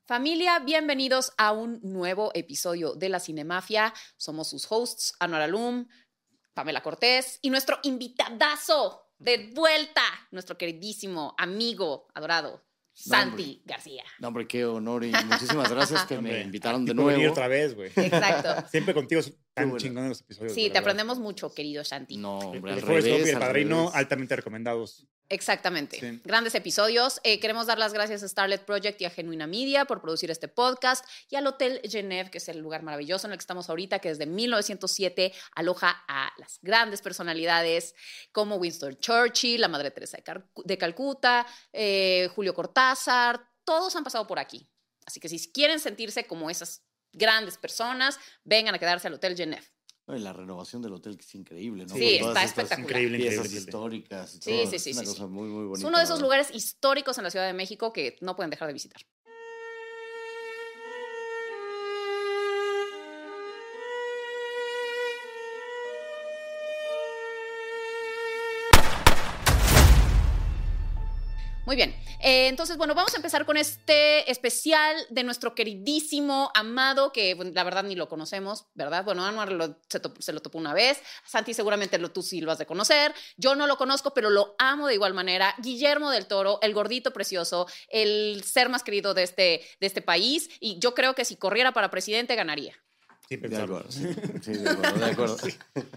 Familia, bienvenidos a un nuevo episodio de La Cinemafia. Somos sus hosts, Anuar Alum, Pamela Cortés y nuestro invitadazo de vuelta, nuestro queridísimo amigo adorado, Santi García. No, hombre, qué honor y muchísimas gracias que me invitaron de nuevo. Venir nuevo. otra vez, güey. Exacto. Siempre contigo tan chingones los episodios. Sí, te aprendemos mucho, querido Santi. No, hombre, el al Forrest Gump y revés. el Padrino, altamente recomendados. Exactamente. Sí. Grandes episodios. Queremos dar las gracias a Starlet Project y a Genuina Media por producir este podcast y al Hotel Genève, que es el lugar maravilloso en el que estamos ahorita, que desde 1907 aloja a las grandes personalidades como Winston Churchill, la Madre Teresa de Calcuta, Julio Cortázar. Todos han pasado por aquí. Así que si quieren sentirse como esas grandes personas, vengan a quedarse al Hotel Genève. La renovación del hotel que es increíble, ¿no? Sí, Con está todas estas espectacular. Piezas históricas y todo. Sí. Es una cosa muy, muy bonita. Es uno de esos lugares históricos en la Ciudad de México que no pueden dejar de visitar. Muy bien, entonces, bueno, vamos a empezar con este especial de nuestro queridísimo, amado, que bueno, la verdad ni lo conocemos, ¿verdad? Bueno, Anuar se lo topó una vez, Santi seguramente tú sí lo has de conocer, yo no lo conozco, pero lo amo de igual manera. Guillermo del Toro, el gordito precioso, el ser más querido de este país, y yo creo que si corriera para presidente ganaría. Sí, de acuerdo, sí, de acuerdo. Sí.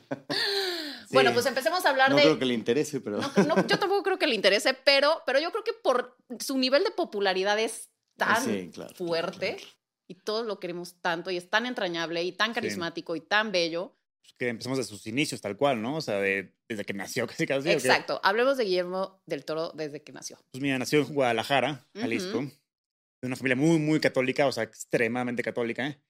Bueno, pues empecemos a hablar no de... No creo que le interese, pero... No, yo tampoco creo que le interese, pero yo creo que por su nivel de popularidad es tan fuerte claro. Y todos lo queremos tanto y es tan entrañable y tan carismático y tan bello. Pues que empezamos de sus inicios tal cual, ¿no? O sea, desde que nació casi. Exacto. Hablemos de Guillermo del Toro desde que nació. Pues mira, nació en Guadalajara, Jalisco, de una familia muy, muy católica, o sea, extremadamente católica, ¿eh?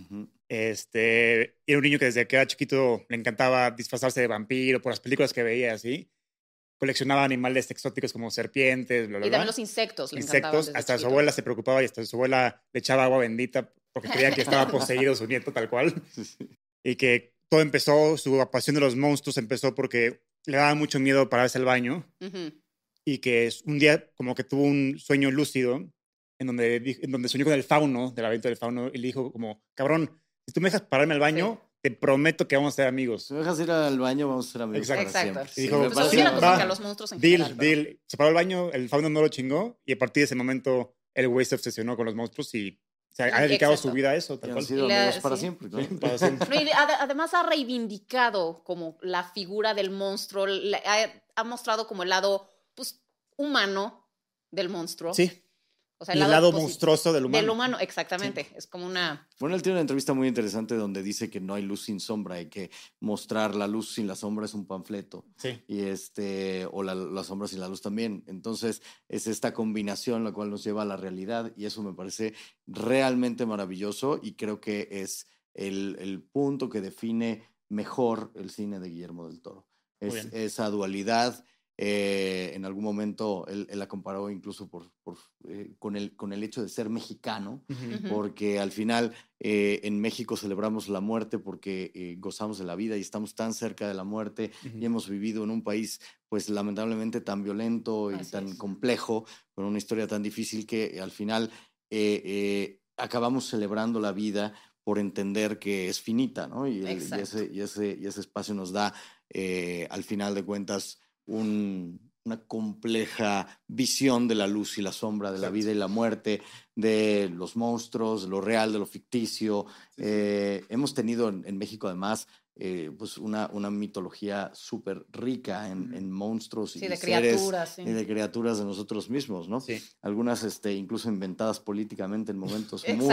Era un niño que desde que era chiquito le encantaba disfrazarse de vampiro por las películas que veía, así. Coleccionaba animales exóticos como serpientes, bla, bla, y también bla. los insectos le Insectos, hasta chiquito. Su abuela se preocupaba y hasta su abuela le echaba agua bendita porque creía que estaba poseído su nieto tal cual. Y que todo empezó, su pasión de los monstruos empezó porque le daba mucho miedo pararse al baño. Y que un día como que tuvo un sueño lúcido en donde soñó con el fauno, del laberinto del fauno, y le dijo como, cabrón, si tú me dejas pararme al baño, te prometo que vamos a ser amigos. Si me dejas ir al baño, vamos a ser amigos. Exacto. Y dijo, pues así la cosa que a los monstruos en general. Deal. Se paró al baño, el fauno no lo chingó, y a partir de ese momento el güey se obsesionó con los monstruos y se ha dedicado su vida a eso. Tal y han cual. sido amigos para siempre, ¿no? Sí, para siempre. No, y además ha reivindicado como la figura del monstruo, ha mostrado como el lado pues, humano del monstruo. Sí. O sea, el lado monstruoso del humano. Del humano, exactamente. Sí. Es como una... Bueno, él tiene una entrevista muy interesante donde dice que no hay luz sin sombra y que mostrar la luz sin la sombra es un panfleto. Sí. Y o la sombra sin la luz también. Entonces, es esta combinación la cual nos lleva a la realidad y eso me parece realmente maravilloso y creo que es el punto que define mejor el cine de Guillermo del Toro. Es esa dualidad. En algún momento él la comparó incluso con el hecho de ser mexicano, porque al final en México celebramos la muerte porque gozamos de la vida y estamos tan cerca de la muerte y hemos vivido en un país pues lamentablemente tan violento y tan complejo, con una historia tan difícil que al final acabamos celebrando la vida por entender que es finita, ¿no? Y ese espacio nos da al final de cuentas una compleja visión de la luz y la sombra, de la vida y la muerte, de los monstruos, de lo real, de lo ficticio. Hemos tenido en México además pues una mitología súper rica en monstruos y de seres criaturas, y de criaturas de nosotros mismos, ¿no? Sí. Algunas incluso inventadas políticamente en momentos muy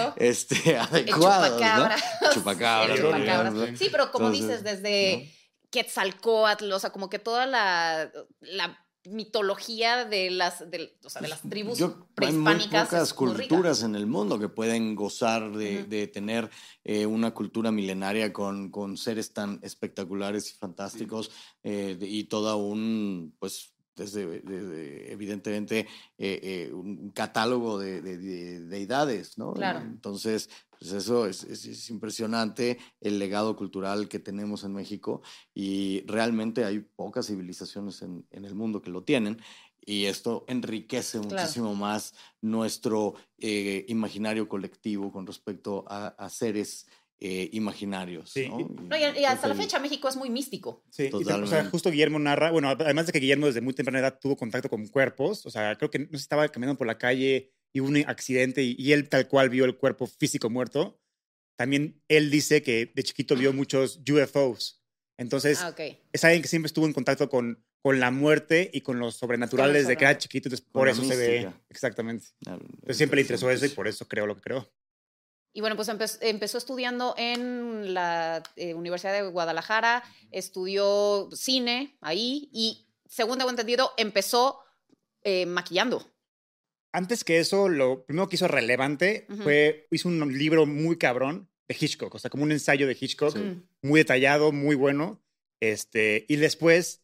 El adecuados, chupacabras. ¿no? Chupacabras. Sí, pero como dices, desde... ¿no? Quetzalcóatl, o sea, como que toda la mitología de las tribus prehispánicas. Hay muy pocas culturas en el mundo que pueden gozar de tener una cultura milenaria con seres tan espectaculares y fantásticos y toda pues desde evidentemente un catálogo de deidades, ¿no? Claro. Entonces, pues eso es impresionante el legado cultural que tenemos en México y realmente hay pocas civilizaciones en el mundo que lo tienen y esto enriquece muchísimo más nuestro imaginario colectivo con respecto a seres imaginarios. Sí. ¿no? Y hasta la fecha México es muy místico. Sí, Totalmente. o sea, justo Guillermo narra, bueno, además de que Guillermo desde muy temprana edad tuvo contacto con cuerpos, o sea, creo que no sé, estaba caminando por la calle y hubo un accidente y él tal cual vio el cuerpo físico muerto. También él dice que de chiquito vio muchos UFOs. Entonces, Ok. es alguien que siempre estuvo en contacto con la muerte y con los sobrenaturales desde que era chiquito, entonces Con por la eso se ve. mística. Exactamente. Entonces siempre le interesó eso y por eso creó lo que creó. Y bueno, pues empezó estudiando en la Universidad de Guadalajara, estudió cine ahí y, según tengo entendido, empezó maquillando. Antes que eso, lo primero que hizo relevante Ujú. hizo un libro muy cabrón de Hitchcock, o sea, como un ensayo de Hitchcock, Sí. muy detallado, muy bueno. Y después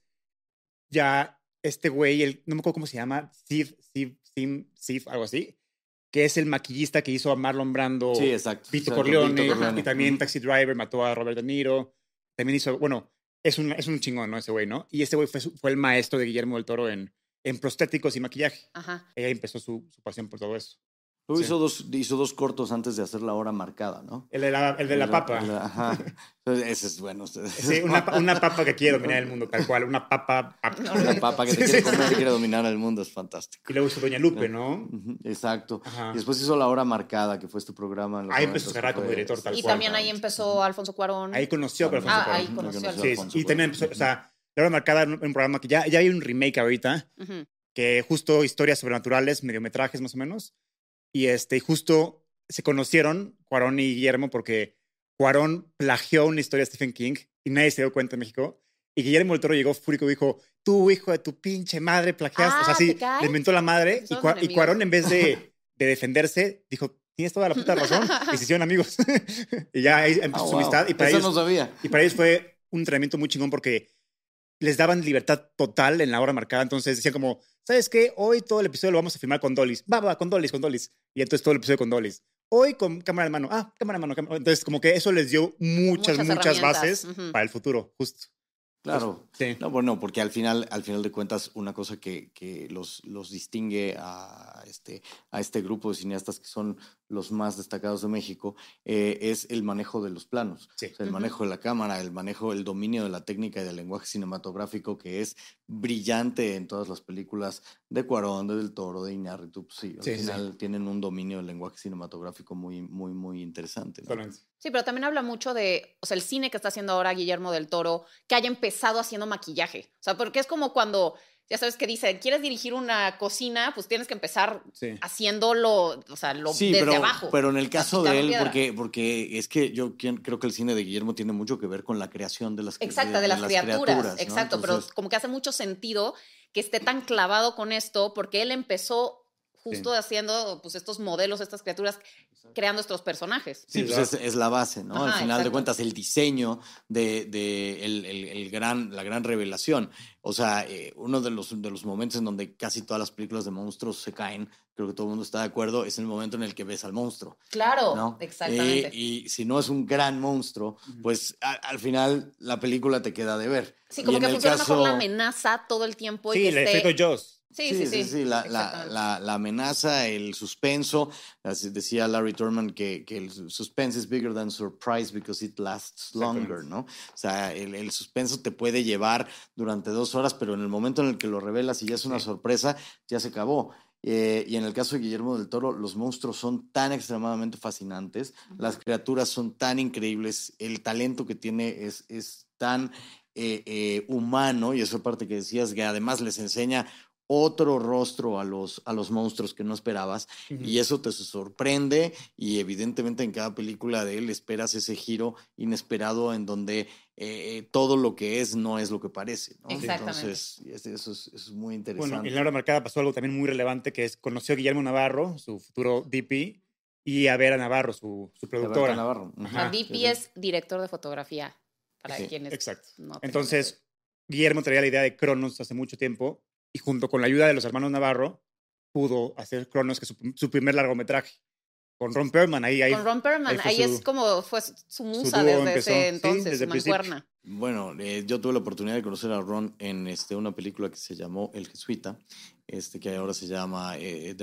ya este güey, no me acuerdo cómo se llama, Steve, algo así, que es el maquillista que hizo a Marlon Brando, Sí, exacto. Vito Exacto, Corleone, Vito Corleone. y también Ujú. Taxi Driver, mató a Robert De Niro. También hizo, bueno, es un chingón, ¿no? Ese güey, ¿no? Y ese güey fue el maestro de Guillermo del Toro en prostéticos y maquillaje. Ajá. Ella empezó su pasión por todo eso. Luego Sí. hizo dos cortos antes de hacer La Hora Marcada, ¿no? El de la papa. Ajá. Entonces, ese es bueno. Sí, una papa que quiere dominar el mundo, tal cual. Una papa. No lo he La visto. papa que te quiere comer y quiere dominar el mundo es fantástico. Y luego hizo Doña Lupe, ¿no? Ujú, exacto. Ajá. Y después hizo La Hora Marcada, que fue este programa. En los Ahí empezó 90s, su carrera que como fue director, tal Y cual. también ahí empezó Alfonso Cuarón. Ahí conoció a Alfonso Cuarón. Ahí conoció a Sí, Alfonso y también empezó, o sea, La Hora Marcada en un programa que ya hay un remake ahorita, Ujú. que justo historias sobrenaturales, mediometrajes más o menos, y justo se conocieron Cuarón y Guillermo porque Cuarón plagió una historia de Stephen King y nadie se dio cuenta en México. Y Guillermo del Toro llegó fúrico y dijo, tú, hijo de tu pinche madre, plagiaste. O sea, Ah, sí, ¿te cae? le inventó la madre. Pues son Y enemigos. Cuarón, en vez de defenderse, dijo, tienes toda la puta razón. Y se hicieron amigos. Y ya ahí empezó su wow. amistad. Y para Eso ellos, no sabía. y para ellos fue un entrenamiento muy chingón porque les daban libertad total en la hora marcada. Entonces decían como, ¿sabes qué? Hoy todo el episodio lo vamos a filmar con dollies. Va, con dollies. Y entonces todo el episodio con dollies. Hoy con cámara de mano. Cámara de mano. Entonces como que eso les dio muchas herramientas. bases Ujú. para el futuro, justo. Claro. Sí. No, bueno, porque al final de cuentas, una cosa que los distingue a este grupo de cineastas que son los más destacados de México es el manejo de los planos. Sí. O sea, el manejo de la cámara, el dominio de la técnica y del lenguaje cinematográfico que es brillante en todas las películas de Cuarón, de Del Toro, de Iñárritu. Pues sí, al final tienen un dominio del lenguaje cinematográfico muy, muy, muy interesante, ¿no? Totalmente. Sí, pero también habla mucho de, o sea, el cine que está haciendo ahora Guillermo del Toro, que haya empezado haciendo maquillaje. O sea, porque es como cuando, ya sabes que dice, ¿quieres dirigir una cocina? Pues tienes que empezar haciéndolo, o sea, desde abajo. Pero en el caso de él, piedra. porque es que yo creo que el cine de Guillermo tiene mucho que ver con la creación de las Exacto, de las criaturas. ¿no? Exacto, Entonces, pero como que hace mucho sentido que esté tan clavado con esto, porque él empezó justo haciendo pues estos modelos, estas criaturas, creando estos personajes. sí, pues es la base, ¿no? Ajá, al final de exacto. cuentas, el diseño de la gran revelación. O sea, uno de los momentos en donde casi todas las películas de monstruos se caen, creo que todo el mundo está de acuerdo, es el momento en el que ves al monstruo. Claro, ¿no? exactamente. Y si no es un gran monstruo, pues al final la película te queda de ver. Sí, como y que en el funciona caso, mejor la amenaza todo el tiempo. Sí, y que el esté... efecto Jaws. Sí. La amenaza, el suspenso. Así decía Larry Turman que el suspense is bigger than surprise because it lasts longer, ¿no? O sea, el suspenso te puede llevar durante 2 horas, pero en el momento en el que lo revelas y ya es una sorpresa, ya se acabó. Y en el caso de Guillermo del Toro, los monstruos son tan extremadamente fascinantes, las criaturas son tan increíbles, el talento que tiene es tan humano, y esa parte que decías, que además les enseña otro rostro a los monstruos que no esperabas, y eso te sorprende, y evidentemente en cada película de él esperas ese giro inesperado en donde todo lo que es no es lo que parece, ¿no? Exactamente. Entonces, eso es muy interesante. Bueno, en la hora marcada pasó algo también muy relevante, que es conoció a Guillermo Navarro, su futuro DP, y a Vera Navarro, su productora. Berta Navarro. Ajá, DP es director de fotografía, para quienes Exacto. no Entonces, Guillermo traía la idea de Cronos hace mucho tiempo, y junto con la ayuda de los hermanos Navarro, pudo hacer Cronos, que es su primer largometraje. Con Ron Perlman, Con Ron Perlman, ahí es como fue su musa desde ese entonces, desde su mancuerna. Bueno, yo tuve la oportunidad de conocer a Ron en una película que se llamó El Jesuita, que ahora se llama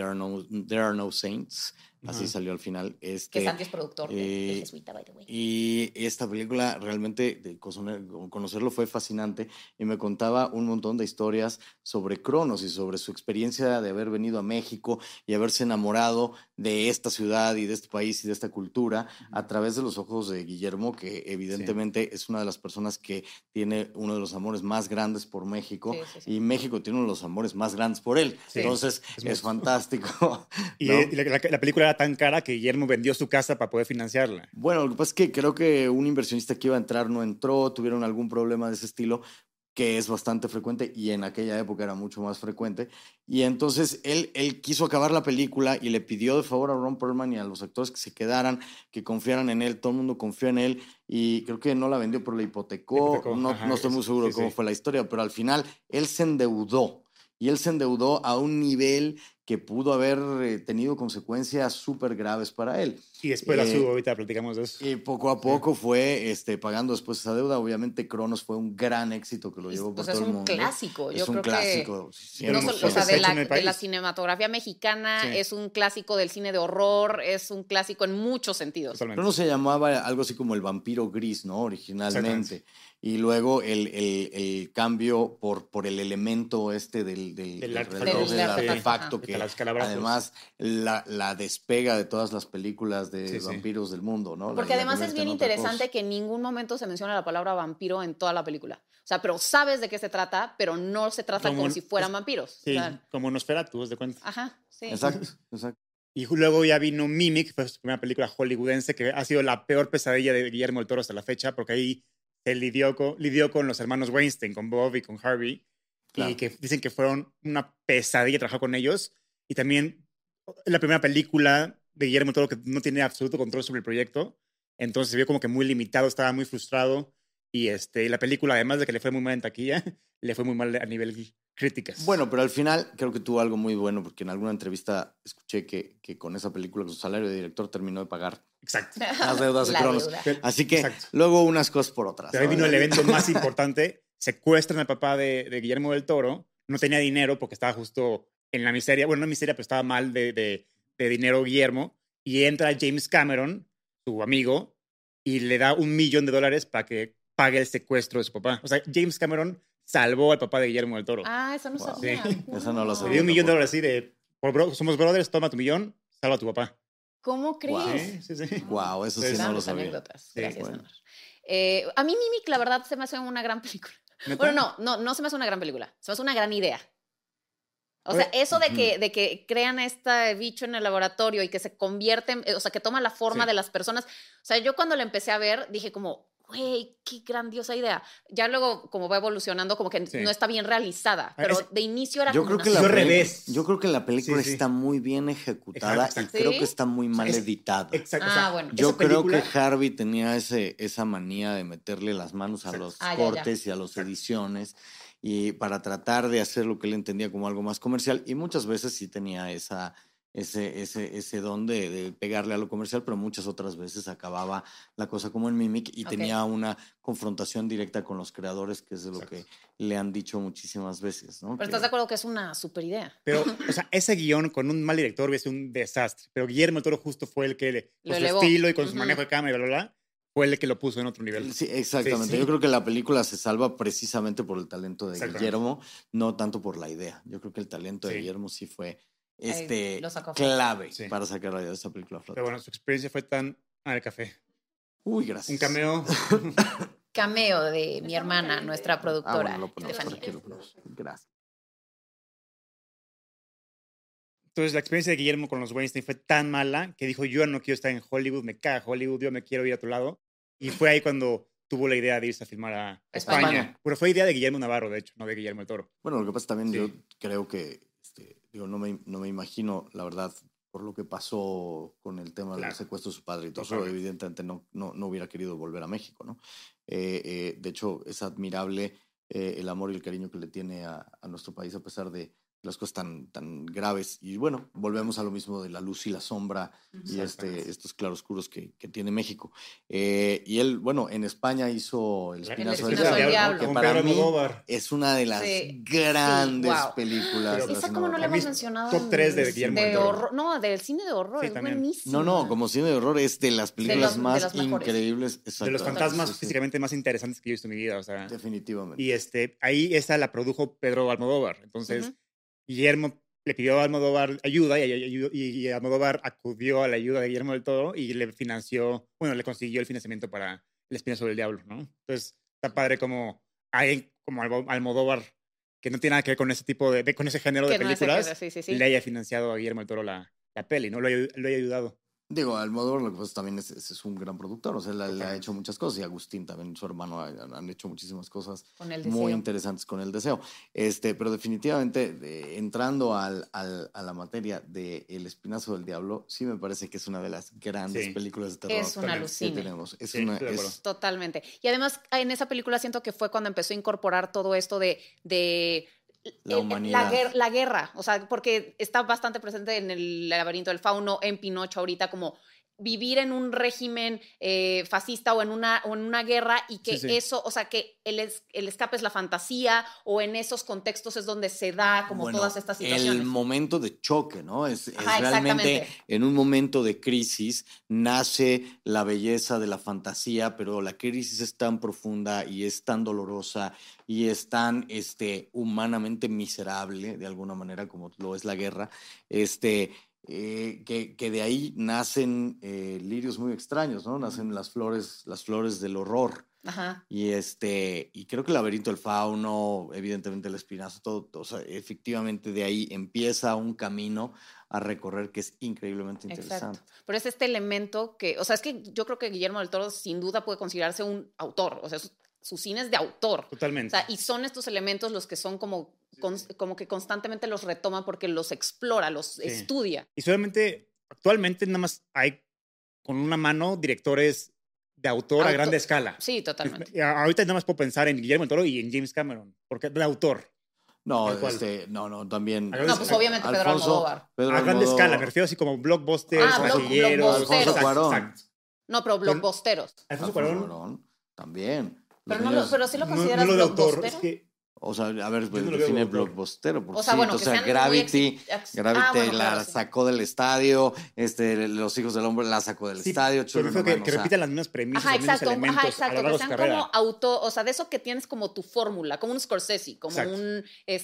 There Are No Saints. Así salió al final. Que Santi es productor de Jesuita, by the way. Y esta película realmente, conocerlo fue fascinante y me contaba un montón de historias sobre Cronos y sobre su experiencia de haber venido a México y haberse enamorado de esta ciudad y de este país y de esta cultura a través de los ojos de Guillermo, que evidentemente es una de las personas que tiene uno de los amores más grandes por México y México tiene uno de los amores más grandes por él. Entonces es fantástico. Y ¿no? la película era tan cara que Guillermo vendió su casa para poder financiarla. Bueno, lo que pasa es que creo que un inversionista que iba a entrar no entró, tuvieron algún problema de ese estilo, que es bastante frecuente y en aquella época era mucho más frecuente. Y entonces él quiso acabar la película y le pidió de favor a Ron Perlman y a los actores que se quedaran, que confiaran en él. Todo el mundo confió en él y creo que no la vendió, pero la hipotecó. No estoy muy seguro de cómo fue la historia, pero al final él se endeudó. Y él se endeudó a un nivel que pudo haber tenido consecuencias súper graves para él. Y después la subo, ahorita platicamos de eso. Y poco a poco fue pagando después esa deuda. Obviamente Cronos fue un gran éxito que lo llevó por todo el mundo. Es un clásico. Es un clásico. No solo, o sea, de la cinematografía mexicana, es un clásico del cine de horror, es un clásico en muchos sentidos. Totalmente. Cronos se llamaba algo así como el vampiro gris, ¿no? Originalmente. Y luego el cambio por el elemento del artefacto, que además la despega de todas las películas de vampiros del mundo, ¿no? Porque además es bien interesante que en ningún momento se menciona la palabra vampiro en toda la película. O sea, pero sabes de qué se trata, pero no se trata como si fueran vampiros. Sí, o sea, como Nosferatu, ¿te das cuenta? Ajá, sí. Exacto. Y luego ya vino Mimic, fue su primera película hollywoodense, que ha sido la peor pesadilla de Guillermo del Toro hasta la fecha, porque ahí se lidió con los hermanos Weinstein, con Bob y con Harvey, y que dicen que fueron una pesadilla trabajar con ellos. Y también la primera película de Guillermo del Toro que no tiene absoluto control sobre el proyecto, entonces se vio como que muy limitado, estaba muy frustrado. Y la película, además de que le fue muy mal en taquilla, le fue muy mal a nivel críticas. Bueno, pero al final creo que tuvo algo muy bueno, porque en alguna entrevista escuché que con esa película, con su salario de director, terminó de pagar las deudas de Cronos. Así que luego unas cosas por otras. Pero ahí vino el evento más importante. Secuestran al papá de Guillermo del Toro. No tenía dinero porque estaba justo en la miseria. Bueno, no miseria, pero estaba mal de dinero Guillermo. Y entra James Cameron, su amigo, y le da $1 millón para que pague el secuestro de su papá. O sea, James Cameron salvó al papá de Guillermo del Toro. Ah, eso no sabía. Sí. Eso no lo sabía. Le dio $1 millón así de, somos brothers, toma tu millón, salva a tu papá. ¿Cómo crees? Sí. Wow, eso sí no lo sabía. Anécdotas. Gracias, bueno. A mí Mimic, la verdad, se me hace una gran película. Bueno, no se me hace una gran película. Se me hace una gran idea. O sea, eso de que crean este bicho en el laboratorio y que se convierten, o sea, que toma la forma de las personas. O sea, yo cuando la empecé a ver, dije como, güey, qué grandiosa idea. Ya luego, como va evolucionando, como que no está bien realizada. Pero de inicio era como revés. Yo creo que la película está muy bien ejecutada y creo que está muy mal editada. Exacto. Bueno. Yo creo que Harvey tenía esa manía de meterle las manos a los cortes y a las ediciones, y para tratar de hacer lo que él entendía como algo más comercial, y muchas veces sí tenía ese don de pegarle a lo comercial, pero muchas otras veces acababa la cosa como en Mimic y tenía una confrontación directa con los creadores, que es de lo que le han dicho muchísimas veces, ¿no? Pero estás de acuerdo que es una super idea. Pero, o sea, ese guión con un mal director es un desastre, pero Guillermo del Toro justo fue el que, con su estilo y con su manejo de cámara y bla, bla, bla, fue el que lo puso en otro nivel. Sí, exactamente. Sí. Yo creo que la película se salva precisamente por el talento de Guillermo, no tanto por la idea. Yo creo que el talento de Guillermo sí fue clave para sacar a esa película a flote. Pero bueno, su experiencia fue tan al café. Uy, gracias. Un cameo. Cameo de mi hermana, nuestra productora. Bueno, lo ponemos por aquí, Gracias. Entonces, la experiencia de Guillermo con los Weinstein fue tan mala que dijo, yo no quiero estar en Hollywood, me caga Hollywood, yo me quiero ir a otro lado. Y fue ahí cuando tuvo la idea de irse a filmar a España. Pero fue idea de Guillermo Navarro, de hecho, no de Guillermo del Toro. Bueno, lo que pasa también, yo creo que, no me imagino, la verdad, por lo que pasó con el tema del secuestro de su padre y todo eso, evidentemente no hubiera querido volver a México, ¿no? De hecho, es admirable el amor y el cariño que le tiene a nuestro país, a pesar de las cosas tan graves. Y bueno, volvemos a lo mismo de la luz y la sombra y estos claroscuros que tiene México. Y él, bueno, en España hizo El Espinazo del Diablo, que para mí es una de las grandes películas. Esa como no la hemos mencionado. Top 3 de Guillermo del Toro. Horror, no, del cine de horror, es buenísimo. No, como cine de horror es de las películas más increíbles. De los fantasmas físicamente más interesantes que yo he visto en mi vida. O sea, definitivamente. Y ahí esa la produjo Pedro Almodóvar. Entonces, Guillermo le pidió a Almodóvar ayuda y Almodóvar acudió a la ayuda de Guillermo del Toro y le consiguió el financiamiento para El Espinazo del Diablo, ¿no? Entonces, está padre como alguien como Almodóvar, que no tiene nada que ver con ese tipo con ese género de películas, le haya financiado a Guillermo del Toro la peli, ¿no? Lo haya ayudado. Digo, Almodóvar lo que pasa también es un gran productor, o sea, le ha hecho muchas cosas, y Agustín también, su hermano, han hecho muchísimas cosas muy interesantes con El Deseo. Pero definitivamente, entrando a la materia de El Espinazo del Diablo, sí me parece que es una de las grandes películas de terror es una alucina que tenemos. Totalmente. Y además, en esa película siento que fue cuando empezó a incorporar todo esto de la humanidad. La guerra, o sea, porque está bastante presente en El Laberinto del Fauno, en Pinocho ahorita, como vivir en un régimen fascista o en una guerra y que eso, o sea, que el escape es la fantasía o en esos contextos es donde se da como todas estas situaciones. El momento de choque, ¿no? Es realmente en un momento de crisis nace la belleza de la fantasía, pero la crisis es tan profunda y es tan dolorosa y es tan humanamente miserable, de alguna manera, como lo es la guerra, que de ahí nacen lirios muy extraños, ¿no? Nacen las flores del horror. Ajá. Y creo que El Laberinto del Fauno, evidentemente El Espinazo, todo, o sea, efectivamente de ahí empieza un camino a recorrer que es increíblemente interesante. Exacto. Pero es este elemento que, o sea, es que yo creo que Guillermo del Toro sin duda puede considerarse un autor, o sea, su cine es de autor. Totalmente. O sea, y son estos elementos los que son como que constantemente los retoma porque los explora, los estudia. Y solamente, actualmente nada más hay con una mano directores de autor a grande escala. Sí, totalmente. Ahorita nada más puedo pensar en Guillermo del Toro y en James Cameron, porque de autor. No, también. No, pues obviamente Pedro Almodóvar. A grande escala, me refiero así como blockbusters, blockbusteros. Alfonso Cuarón. No, pero blockbusteros. Alfonso Cuarón también. Pero sí lo consideras blockbuster. Es que, o sea, a ver, define blockbustero. O sea, bueno, Gravity la sacó del estadio, Los Hijos del Hombre la sacó del estadio. Pero que repitan las mismas premisas, los mismos elementos. Exacto, que sean como o sea, de eso que tienes como tu fórmula, como un Scorsese, como un,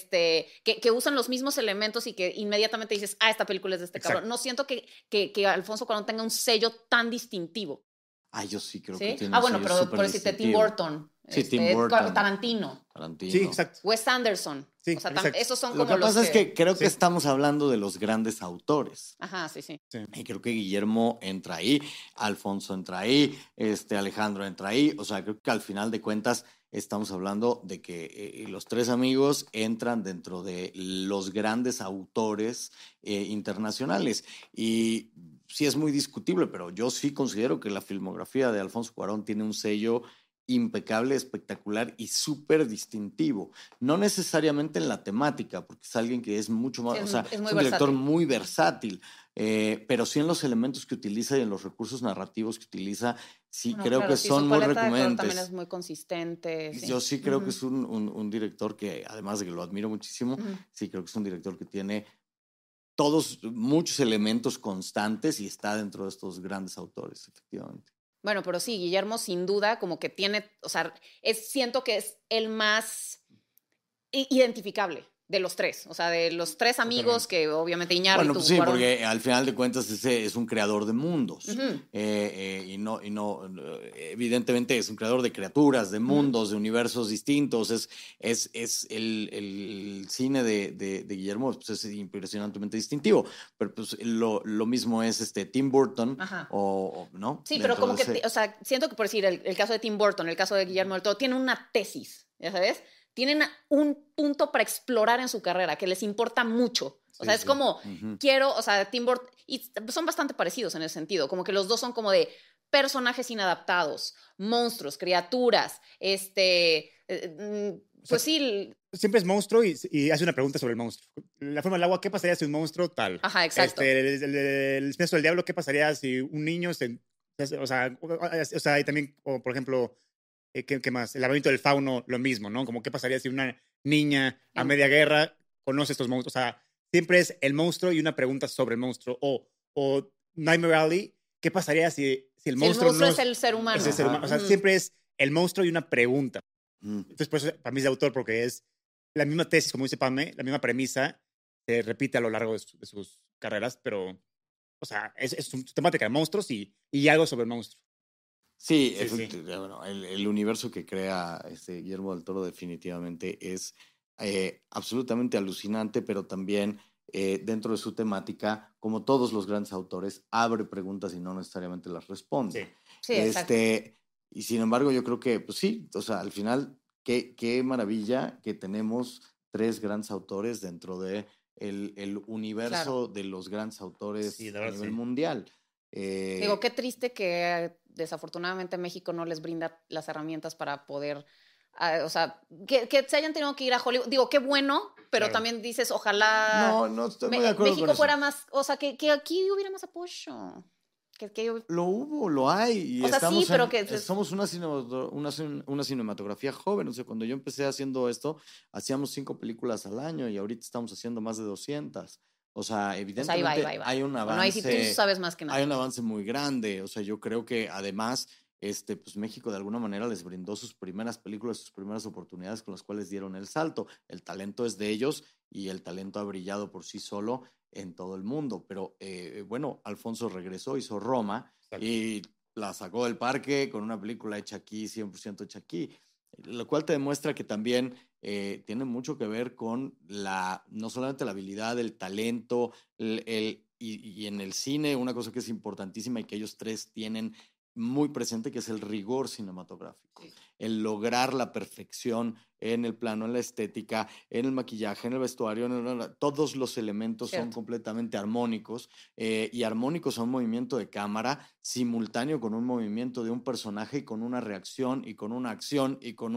que usan los mismos elementos y que inmediatamente dices, esta película es de este cabrón. No siento que Alfonso Cuarón tenga un sello tan distintivo. Yo sí creo que tiene bueno, pero por decirte Tim Burton. Tim Burton. Tarantino. Sí, exacto. Wes Anderson. Sí, o sea, exacto. esos son lo como que pasa es que creo que estamos hablando de los grandes autores. Ajá, sí. Y creo que Guillermo entra ahí, Alfonso entra ahí, Alejandro entra ahí. O sea, creo que al final de cuentas estamos hablando de que los tres amigos entran dentro de los grandes autores internacionales. Y sí es muy discutible, pero yo sí considero que la filmografía de Alfonso Cuarón tiene un sello impecable, espectacular y súper distintivo. No necesariamente en la temática, porque es alguien que es mucho más, es un director muy versátil, pero sí en los elementos que utiliza y en los recursos narrativos que utiliza, creo que son muy recurrentes. También es muy consistente. Yo sí creo que es un director que, además de que lo admiro muchísimo, sí creo que es un director que tiene muchos elementos constantes y está dentro de estos grandes autores, efectivamente. Bueno, pero sí, Guillermo sin duda como que tiene, o sea, siento que es el más identificable de los tres, o sea, de los tres amigos que obviamente Iñárritu. Bueno, pues sí, porque al final de cuentas es un creador de mundos y no, evidentemente es un creador de criaturas, de mundos, de universos distintos. Es el cine de Guillermo, pues es impresionantemente distintivo, pero pues lo mismo es Tim Burton ¿no? Sí, pero como que, o sea, siento que por decir el caso de Tim Burton, el caso de Guillermo del Toro, tiene una tesis, ¿ya sabes? Tienen un punto para explorar en su carrera que les importa mucho. O sea, es como, o sea, Tim Burton, y son bastante parecidos en ese sentido, como que los dos son como de personajes inadaptados, monstruos, criaturas, Pues sí. Siempre es monstruo y hace una pregunta sobre el monstruo. La forma del agua, ¿qué pasaría si un monstruo tal? Ajá, exacto. El espinazo del diablo, ¿qué pasaría si un niño o sea, y también, por ejemplo, ¿qué más? El laberinto del fauno, lo mismo, ¿no? Como, ¿qué pasaría si una niña a media guerra conoce estos monstruos? O sea, siempre es el monstruo y una pregunta sobre el monstruo. O Nightmare Alley, ¿qué pasaría si el monstruo no es el ser humano? Es el ser humano. O sea, siempre es el monstruo y una pregunta. Entonces, por eso, para mí es de autor, porque es la misma tesis, como dice Pame, la misma premisa, se repite a lo largo de sus carreras, pero, o sea, es su temática de monstruos y algo sobre el monstruo. Sí, bueno, el universo que crea Guillermo del Toro definitivamente es absolutamente alucinante, pero también dentro de su temática, como todos los grandes autores, abre preguntas y no necesariamente las responde. Sí, exacto. Y sin embargo, yo creo que, pues sí, o sea, al final, qué maravilla que tenemos 3 grandes autores dentro de el universo de los grandes autores a nivel mundial. Digo, qué triste que desafortunadamente México no les brinda las herramientas para poder, o sea, que se hayan tenido que ir a Hollywood. Digo, qué bueno, pero también dices, ojalá no estoy muy de acuerdo México con eso. fuera más, o sea, que aquí hubiera más apoyo. Lo hubo, lo hay. Y o sea, sí, pero somos una cinematografía joven. O sea, cuando yo empecé haciendo esto, hacíamos 5 películas al año y ahorita estamos haciendo más de 200. O sea, evidentemente hay un avance. Bueno, ahí sí tú sabes más que nada. Hay un avance muy grande. O sea, yo creo que además, pues México de alguna manera les brindó sus primeras películas, sus primeras oportunidades con las cuales dieron el salto. El talento es de ellos y el talento ha brillado por sí solo en todo el mundo. Pero bueno, Alfonso regresó, hizo Roma y la sacó del parque con una película hecha aquí, 100% hecha aquí. Lo cual te demuestra que también tiene mucho que ver con no solamente la habilidad, el talento, y en el cine una cosa que es importantísima y que ellos 3 tienen muy presente, que es el rigor cinematográfico. Sí. El lograr la perfección en el plano, en la estética, en el maquillaje, en el vestuario, todos los elementos son completamente armónicos y armónicos a un movimiento de cámara simultáneo con un movimiento de un personaje y con una reacción y con una acción y con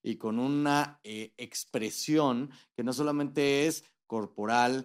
una expresión que no solamente es corporal,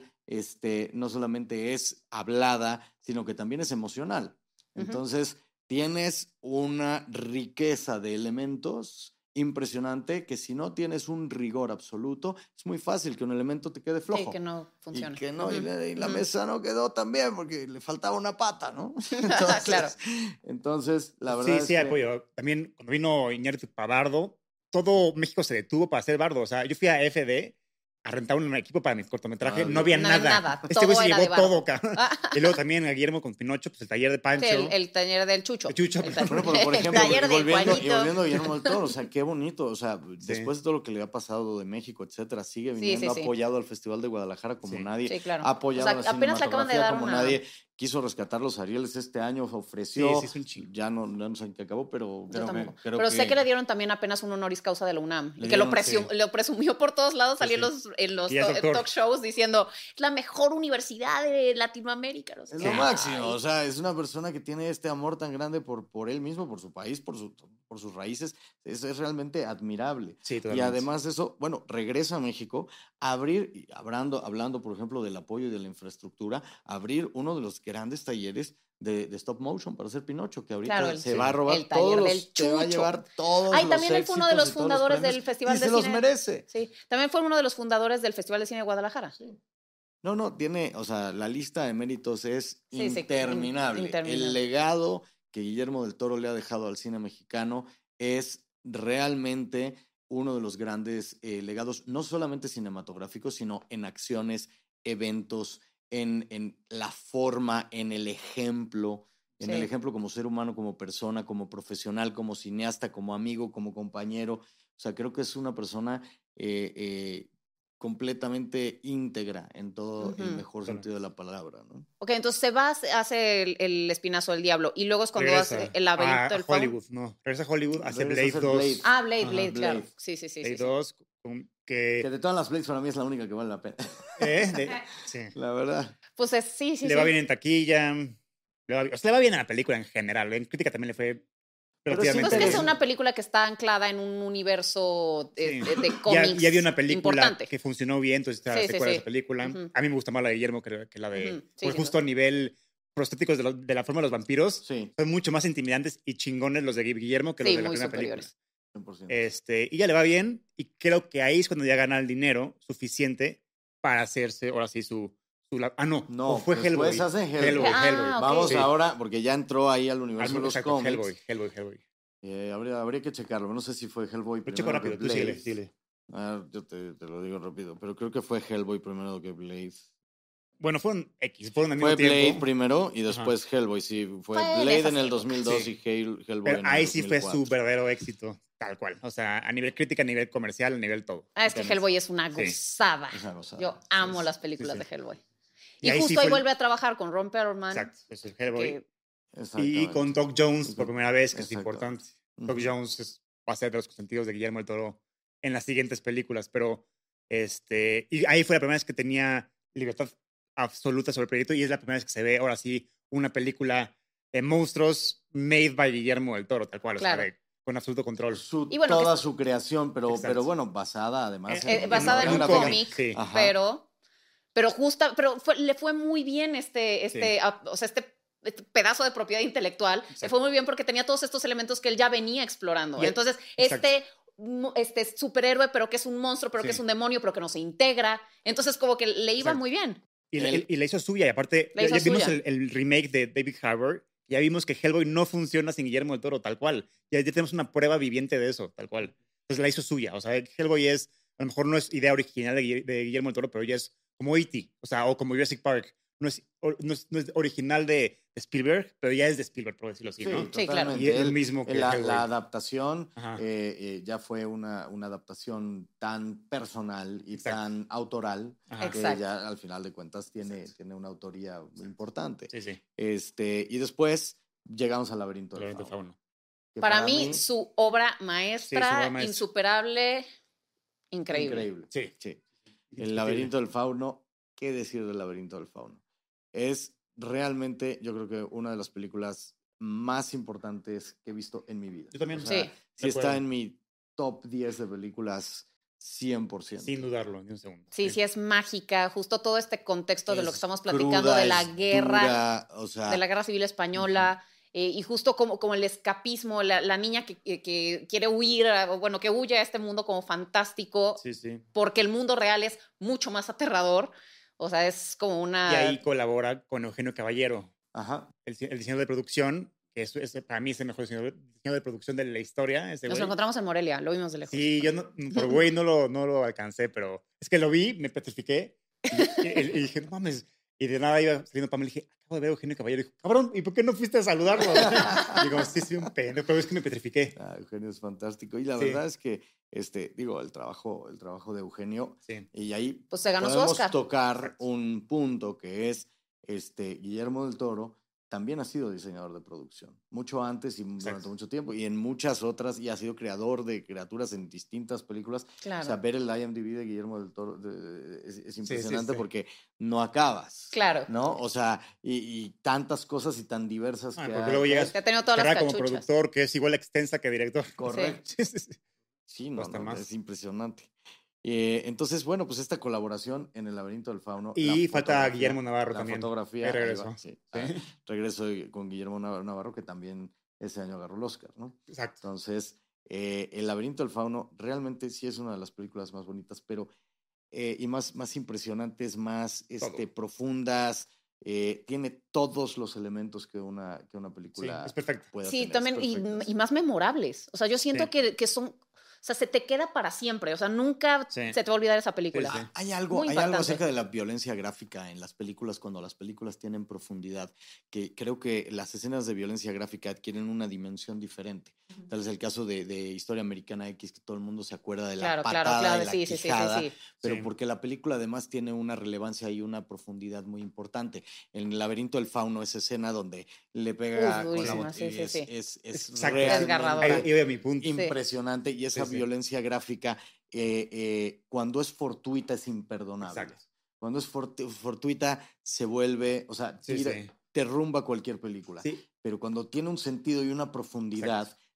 no solamente es hablada, sino que también es emocional. Entonces, tienes una riqueza de elementos impresionante que si no tienes un rigor absoluto, es muy fácil que un elemento te quede flojo. Sí, que no funcione. Y que no, y la mesa no quedó tan bien porque le faltaba una pata, ¿no? Entonces, claro. Entonces, la verdad sí, apoyo. También cuando vino Iñárritu para Bardo, todo México se detuvo para hacer Bardo. O sea, yo fui a FD a rentar un equipo para mi cortometraje, no había nada. Este güey se llevó todo, cabrón. Y luego también a Guillermo con Pinocho, pues el taller de Pancho. Sí, el taller del Chucho. El Chucho. Bueno, pero por ejemplo, volviendo a Guillermo del Toro, o sea, qué bonito, o sea, después de todo lo que le ha pasado de México, etcétera, sigue viniendo apoyado al Festival de Guadalajara como nadie. Sí, claro. Ha apoyado a la apenas le acaban de dar como nadie. Quiso rescatar los Arieles este año, ofreció. Sí, es un chingo. Ya no sé en qué acabó, pero pero sé que le dieron también apenas un honoris causa de la UNAM. Y que lo presumió por todos lados, salía en los talk shows diciendo, es la mejor universidad de Latinoamérica. No sé es lo máximo, o sea, es una persona que tiene este amor tan grande por él mismo, por su país, por sus raíces. Es realmente admirable. Sí, y además de eso, bueno, regresa a México a abrir, hablando, por ejemplo, del apoyo y de la infraestructura, abrir uno de los grandes talleres de stop motion para hacer Pinocho, que ahorita se va a robar se va a llevar todos los también él fue uno de los fundadores del Festival de Cine. Y se los merece. Sí, también fue uno de los fundadores del Festival de Cine de Guadalajara. Sí. No, tiene, o sea, la lista de méritos es interminable. El legado que Guillermo del Toro le ha dejado al cine mexicano es realmente uno de los grandes legados, no solamente cinematográficos, sino en acciones, eventos, en la forma, en el ejemplo, el ejemplo como ser humano, como persona, como profesional, como cineasta, como amigo, como compañero. O sea, creo que es una persona completamente íntegra en todo el mejor sentido de la palabra, ¿no? Ok, entonces se va, hace el Espinazo del Diablo y luego es cuando hace el laberinto del fauno. Hollywood, no. Regresa a Hollywood, hace Blade 2. Blade, claro. Sí. Blade 2, que de todas las Blades para mí es la única que vale la pena. Sí. La verdad. Pues sí. Le va bien en taquilla. Le va bien a la película en general. En crítica también le fue relativamente Pues que es bien. una película que está anclada en un universo Sí. de cómics Ya había una película importante. que funcionó bien, entonces está la Sí, sí, secuela de sí. esa película. Ujú. A mí me gusta más la de Guillermo que la de... Ujú. Sí, Porque sin justo a duda. nivel prostéticos de la forma de los vampiros, Sí, son mucho más intimidantes y chingones los de Guillermo que los Sí, de la muy primera película. superiores. 100%. Y ya le va bien, y creo que ahí es cuando ya gana el dinero suficiente para hacerse, ahora sí, no, o No, fue después Hellboy. hacen Hellboy. Ah, ok. Vamos Sí. ahora, porque ya entró ahí al universo de los Exacto, cómics. Hellboy. Habría que checarlo. No sé si fue Hellboy Lo checo primero que rápido, tú síguele, Blade. síguele. Yo te lo digo rápido, pero creo que fue Hellboy primero que Blade. Bueno, fueron al mismo Fue Blade tiempo. primero y Ajá. después Hellboy. Sí, fue Fue en Blade esas en el épocas. 2002 Sí. y Hellboy Pero en ahí el sí fue 2004. su verdadero éxito, tal cual. O sea, a nivel crítica, a nivel comercial, a nivel todo. Es que Entonces, Hellboy es una sí. gozada. Es una gozada. Yo amo las películas sí. de Hellboy. Y Y ahí justo sí ahí fue vuelve a trabajar con Ron Perlman. Exacto, es el Hellboy. que- Y Exactamente. con Doug Jones por primera vez, que es Exactamente. importante. Doug Ujú. Jones va a ser de los consentidos de Guillermo del Toro en las siguientes películas, pero y ahí fue la primera vez que tenía libertad absoluta sobre el proyecto y es la primera vez que se ve ahora sí una película de monstruos made by Guillermo del Toro, tal cual, Claro. o sea, con absoluto control. Y bueno, toda que- su creación, pero Exacto. bueno, basada además basada en un novela gráfica. cómic, Sí. Ajá. pero le fue muy bien Sí. o sea, este pedazo de propiedad intelectual, le Exacto. fue muy bien porque tenía todos estos elementos que él ya venía explorando. Y- Entonces, exacto. este superhéroe, pero que es un monstruo, pero que Sí. es un demonio, pero que no se integra. Entonces, como que le iba Exacto. muy bien. Y la hizo suya, y aparte, La hizo ya vimos suya. el remake de David Harbour, ya vimos que Hellboy no funciona sin Guillermo del Toro, tal cual. Ya tenemos una prueba viviente de eso, tal cual. Entonces la hizo suya. O sea, Hellboy a lo mejor no es idea original de Guillermo del Toro, pero ya es como E.T., o sea, o como Jurassic Park. No es original de Spielberg, pero ya es de Spielberg, por decirlo así, Sí, ¿no? Sí, claro. totalmente. Y es lo mismo que Hellboy. La adaptación Ajá. ya fue una adaptación tan personal y Exacto. tan autoral Ajá. que Exacto. ya al final de cuentas tiene una autoría importante. Sí, sí. Y después llegamos al Laberinto El del evento Fauno. fauno. Que Para mí, su obra maestra, Sí, su obra maestra. insuperable, increíble. Sí. Sí. El Laberinto del Fauno, ¿qué decir del Laberinto del Fauno? Es realmente, yo creo que una de las películas más importantes que he visto en mi vida. Yo también. O sea, Sí. sí De acuerdo. está en mi top 10 de películas 100%. Sin dudarlo, ni un segundo. Sí, es mágica. Justo todo este contexto de lo Es que estamos platicando cruda, de la es guerra, dura, o sea, de la guerra civil española. Y justo como el escapismo, la niña que quiere huir, o bueno, que huye a este mundo como fantástico, Sí, sí. porque el mundo real es mucho más aterrador. O sea, es como una... Y ahí colabora con Eugenio Caballero, ajá. el diseñador de producción, que para mí es el mejor diseñador de producción de la historia. Ese Nos güey. lo encontramos en Morelia, lo vimos de lejos. Sí, yo por güey no lo alcancé, pero es que lo vi, me petrifiqué y dije, no mames. Y de nada iba saliendo Pamela y dije, acabo de ver a Eugenio Caballero. Y dijo, cabrón, ¿y por qué no fuiste a saludarlo? Y digo, sí, soy un pendejo, pero es que me petrifiqué. Eugenio es fantástico. Y la Sí. verdad es que, digo, el trabajo de Eugenio, Sí. y ahí Pues se ganó su podemos Oscar. tocar un punto que es, Guillermo del Toro también ha sido diseñador de producción, mucho antes y durante mucho tiempo, y en muchas otras, y ha sido creador de criaturas en distintas películas. Claro. O sea, ver el IMDb de Guillermo del Toro es impresionante sí. porque no acabas. Claro. ¿No? O sea, y tantas cosas y tan diversas que Porque luego llegas Que ha tenido todas las como cachuchas. productor, que es igual extensa que director. Correcto. Sí. Sí, no, Hasta más. es impresionante. Entonces, bueno, pues esta colaboración en El Laberinto del Fauno. Y la falta fotografía, Guillermo Navarro la también. fotografía. Ahí ahí regresó. va, sí. Sí. Regreso con Guillermo Navarro, que también ese año agarró el Oscar, ¿no? Exacto. Entonces, El Laberinto del Fauno realmente sí es una de las películas más bonitas, pero y más impresionantes, más profundas. Tiene todos los elementos que una película es perfecto. pueda Sí, tener. también, y más memorables. O sea, yo siento que son... O sea, se te queda para siempre. O sea, nunca se te va a olvidar esa película. Sí, sí. Hay algo acerca de la violencia gráfica en las películas, cuando las películas tienen profundidad, que creo que las escenas de violencia gráfica adquieren una dimensión diferente. Tal es el caso de Historia Americana X, que todo el mundo se acuerda de la patada, de la quijada, pero porque la película además tiene una relevancia y una profundidad muy importante. En El Laberinto del Fauno, esa escena donde le pega con la botella es realmente Ahí mi punto. impresionante, y esa violencia gráfica, cuando es fortuita, es imperdonable. Exacto. Cuando es fortuita, se vuelve, o sea, derrumba cualquier película. Sí. Pero cuando tiene un sentido y una profundidad,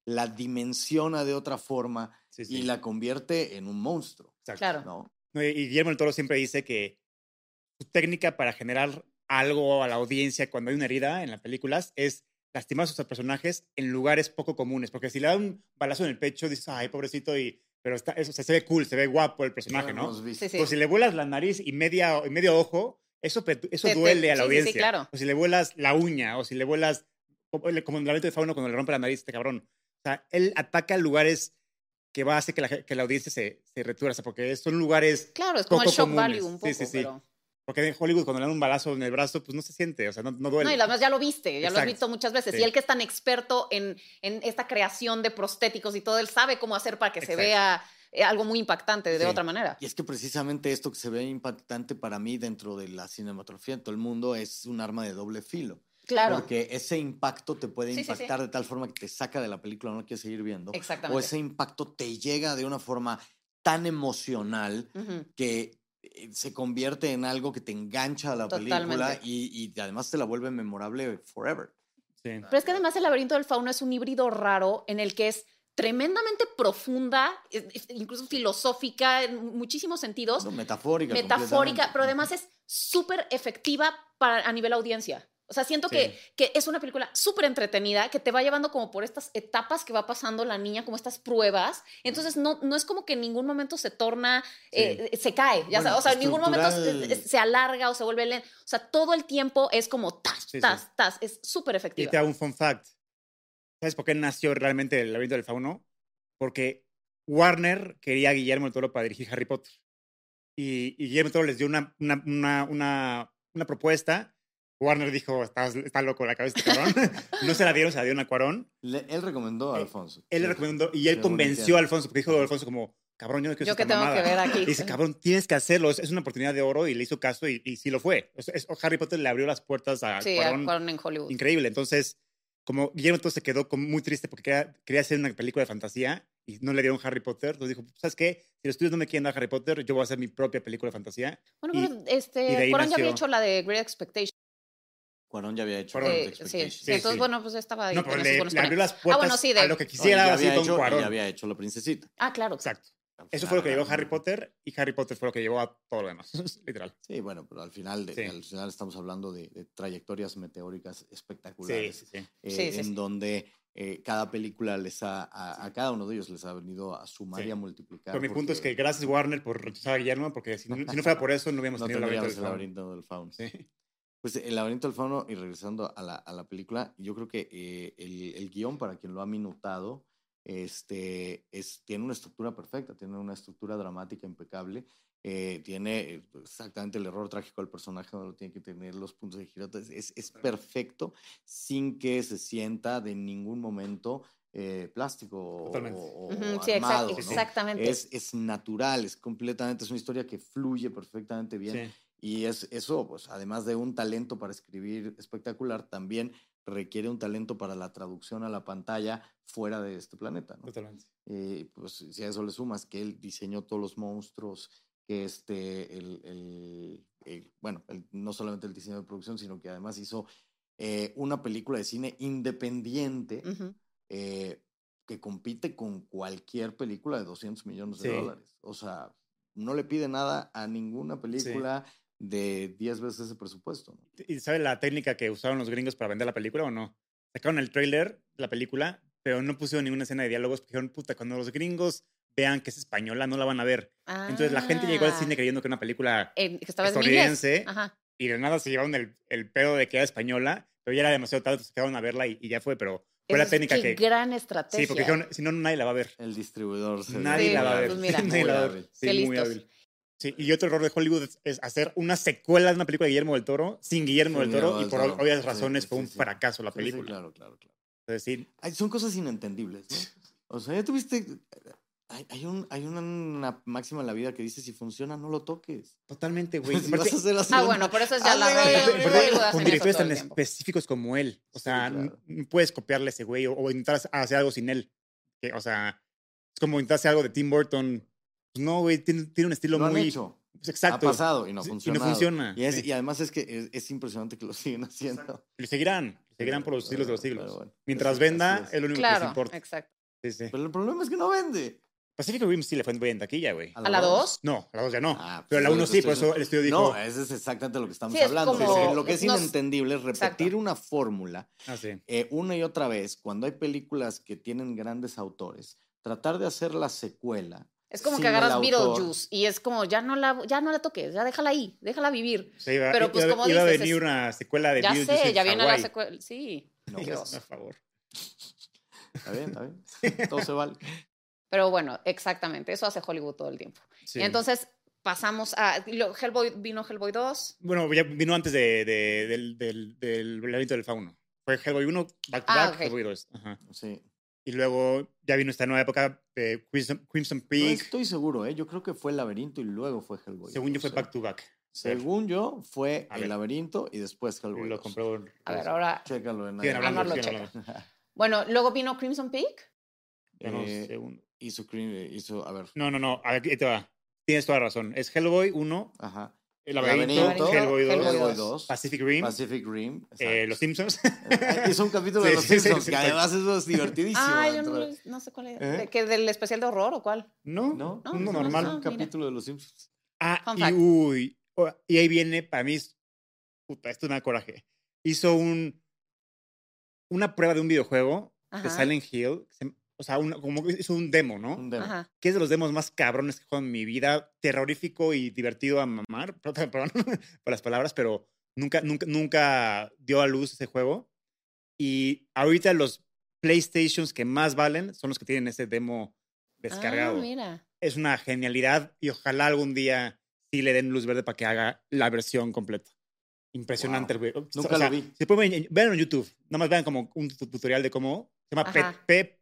la dimensiona de otra forma Sí. y la convierte en un monstruo. Exacto. Claro. ¿No? No, y Guillermo del Toro siempre dice que su técnica para generar algo a la audiencia cuando hay una herida en las películas es lastimar a sus personajes en lugares poco comunes. Porque si le da un balazo en el pecho, dices, ay, pobrecito, pero eso, se ve cool, se ve guapo el personaje, ¿no? Hemos visto. Sí, sí. Pero si le vuelas la nariz y medio ojo, eso duele a la audiencia. Sí, claro. O si le vuelas la uña, o si le vuelas, como en el laberinto de Fauno cuando le rompe la nariz este cabrón. O sea, él ataca lugares que va a hacer que la audiencia se retuerza, porque son lugares Claro, es como el poco shock comunes. value un poco, Sí. pero... Porque en Hollywood cuando le dan un balazo en el brazo, pues no se siente, o sea, no duele. No, y además ya lo viste, ya lo has Exacto. visto muchas veces. Sí. Y él que es tan experto en esta creación de prostéticos y todo, él sabe cómo hacer para que se Exacto. vea algo muy impactante de Sí. otra manera. Y es que precisamente esto que se ve impactante para mí dentro de la cinematografía en todo el mundo es un arma de doble filo. Claro. Porque ese impacto te puede Sí, sí, impactar sí. de tal forma que te saca de la película, no quieres seguir viendo. Exactamente. O ese impacto te llega de una forma tan emocional Ujú. que se convierte en algo que te engancha a la película Totalmente. y además te la vuelve memorable forever. Sí. Pero es que además el laberinto del fauno es un híbrido raro en el que es tremendamente profunda, incluso filosófica en muchísimos sentidos, No, metafórica. metafórica, pero además es súper efectiva a nivel audiencia. O sea, siento Sí. que es una película súper entretenida, que te va llevando como por estas etapas que va pasando la niña, como estas pruebas. Entonces, no es como que en ningún momento se torna, se cae, ya Bueno, sabes. O sea, en ningún momento estructural- se alarga o se vuelve lento. O sea, todo el tiempo es como tas, Sí, tas, sí. tas. Es súper Y efectiva. te hago un fun fact. ¿Sabes por qué nació realmente el laberinto del fauno? Porque Warner quería a Guillermo del Toro para dirigir Harry Potter. Y Guillermo del Toro les dio una propuesta. Warner dijo, está loco la cabeza este cabrón. No se la dieron, se la dieron a Cuarón. Él recomendó a Alfonso. Él le Sí. recomendó y él Según convenció entiendo. a Alfonso, porque dijo Alfonso como, cabrón, yo no quiero Yo hacer que esta tengo que mamada. ver aquí. Y dice, cabrón, tienes que hacerlo, es una oportunidad de oro y le hizo caso y sí lo fue. Harry Potter le abrió las puertas a Sí, a Cuarón. Cuarón en Hollywood. Increíble. Entonces, como Guillermo del Toro se quedó muy triste porque quería hacer una película de fantasía y no le dieron Harry Potter, entonces dijo, ¿sabes qué? Si los estudios no me quieren dar Harry Potter, yo voy a hacer mi propia película de fantasía. Bueno, Y- pero y de ahí Cuarón ya había nació- hecho la de Great Expectations. Cuarón ya había hecho Cuarón. Great Sí, Expectations. sí, entonces, sí. bueno, pues estaba ahí. No, pero tenía sus le buenos abrió conectos. las puertas bueno, sí, a lo que No, y quisiera ya así había con hecho, y Cuarón. ya había hecho La Princesita. Ah, claro. Exacto. Al Eso final fue lo que era llevó Harry un- Potter y Harry Potter fue lo que llevó a todo lo demás. Literal. Sí, bueno, pero al final, Sí. al final estamos hablando de trayectorias meteóricas Sí, espectaculares. sí, sí. Sí, sí, En sí. donde cada película a cada uno de ellos les ha venido a sumar Sí. y a multiplicar. Pero mi punto es que porque gracias Warner por rechazar a Guillermo, porque si no fuera por eso no hubiéramos no tenido el laberinto tendríamos del el fauno. laberinto del fauno. Sí. Pues El laberinto del fauno, y regresando a la película, yo creo que el guión, para quien lo ha minutado, tiene una estructura perfecta, tiene una estructura dramática impecable, tiene exactamente el error trágico del personaje, no lo tiene que tener, los puntos de giro, es perfecto, sin que se sienta de ningún momento plástico Totalmente. o Ujú, sí, armado, ¿no? exactamente. Es natural, es una historia que fluye perfectamente bien. Sí. Y eso, pues, además de un talento para escribir espectacular, también requiere un talento para la traducción a la pantalla fuera de este planeta, ¿no? Totalmente. Pues si a eso le sumas que él diseñó todos los monstruos, que no solamente el diseño de producción, sino que además hizo una película de cine independiente Ujú. que compite con cualquier película de 200 millones de Sí. dólares. O sea, no le pide nada a ninguna película de 10 veces ese presupuesto, ¿no? ¿Y sabes la técnica que usaron los gringos para vender la película o no? Sacaron el tráiler de la película, pero no pusieron ninguna escena de diálogos porque dijeron, puta, cuando los gringos vean que es española, no la van a ver. Entonces la gente llegó al cine creyendo que era una película que estaba en inglés. estadounidense Ajá. y de nada se llevaron el pedo de que era española, pero ya era demasiado tarde, se quedaron a verla y ya fue, pero fue la técnica Qué que... gran estrategia. Sí, porque dijeron, si no, nadie la va a ver. El distribuidor Nadie Sí, la va a ver. pues mira. Nadie la va a ver. Muy hábil. Sí, Qué muy listos. hábil. Sí, y otro error de Hollywood es hacer una secuela de una película de Guillermo del Toro sin Guillermo Sin del Toro Guillermo y del por Toro. obvias Sí, razones sí, fue un sí. fracaso la Sí, película. claro. Entonces, sí, Son cosas inentendibles, ¿no? O sea, ya tuviste... Hay una máxima en la vida que dice, si funciona, no lo toques. totalmente, güey. Si vas a hacer la Ah, segunda, bueno, por eso es ya la hazle, regla. güey, En Aparte, Hollywood hacen con eso directores todo tan el tiempo. específicos como él. O Sí, sea, claro. no puedes copiarle a ese güey o intentar hacer algo sin él. O sea, es como intentar hacer algo de Tim Burton. Pues no, güey, tiene un estilo Lo han muy... hecho. Pues exacto. Ha pasado y no Sí, funciona. funciona. Y Sí. además es que es impresionante que lo siguen haciendo. Y lo seguirán. Seguirán por los siglos de los siglos. Pero bueno, Mientras así venda, es. es lo único que les Claro, importa. exacto. Sí, sí. Pero el problema es que no vende. Pacific Rim sí le fue bien en taquilla, güey. ¿A la 2? No, a la 2 ya no. Ah, pero pues la es lo 1 que sí, estoy por eso diciendo. el estudio dijo... No, eso es exactamente lo que estamos Sí, es hablando. como- Lo que es nos- inentendible es repetir Exacto. una fórmula Ah, sí. una y otra vez, cuando hay películas que tienen grandes autores, tratar de hacer la secuela. Es como sin que agarras el autor. Beetlejuice y es como, ya no la toques, ya déjala ahí, déjala vivir. O sea, Pero, pues, como iba a dices, venir es- una secuela de Ya Beetlejuice sé, en ya viene la Hawái. secuela. Sí, No, qué Hazme oso. a favor. Está bien, está bien. Todo se vale. Pero bueno, exactamente, eso hace Hollywood todo el tiempo. Sí. Y entonces pasamos a... vino Hellboy 2. Bueno, ya vino antes del laberinto del fauno. Fue Hellboy 1, back to back, Ok. Hellboy 2. Ajá. Sí. Y luego ya vino esta nueva época de Crimson No Peak. estoy seguro, ¿eh? Yo creo que fue El Laberinto y luego fue Hellboy. Según yo fue 2, back to back. Según yo, fue A El ver. Laberinto y después Hellboy. Lo 2. compró. A ver, ahora... Chécalo en Siguen ahí. hablando, Ah, no lo siguen checo. hablando. Bueno, luego vino Crimson Peak. Ya no, Eh, segundo. hizo, a ver. No. A ver, ahí te va. Tienes toda la razón. Es Hellboy 1, Ajá. El Laberinto, Laberinto, Hellboy 2, Hellboy 2, Pacific Rim, Pacific Rim. Los Simpsons. Hizo un capítulo de Sí, Los sí, sí, Simpsons, sí, que sí. además eso es divertidísimo. Ah, yo dentro no, de- no sé cuál es. ¿Eh? ¿Del especial de horror o cuál? No, ¿No? No, uno no, normal. no. Un mira. capítulo de Los Simpsons. Ah, Fun y fact. uy. Y ahí viene, para mí, puta, esto me da coraje. Hizo una prueba de un videojuego de Ajá. Silent Hill. O sea, como que hizo un demo, ¿no? Un demo. Ajá. Que es de los demos más cabrones que he jugado en mi vida. Terrorífico y divertido a mamar. Perdón por las palabras, pero nunca dio a luz ese juego. Y ahorita los PlayStations que más valen son los que tienen ese demo descargado. Ah, mira. Es una genialidad y ojalá algún día sí le den luz verde para que haga la versión completa. Impresionante Wow. el güey. Nunca lo vi. Se pueden ver en YouTube. Nada más vean como un tutorial de cómo. Se llama Ajá. P.T.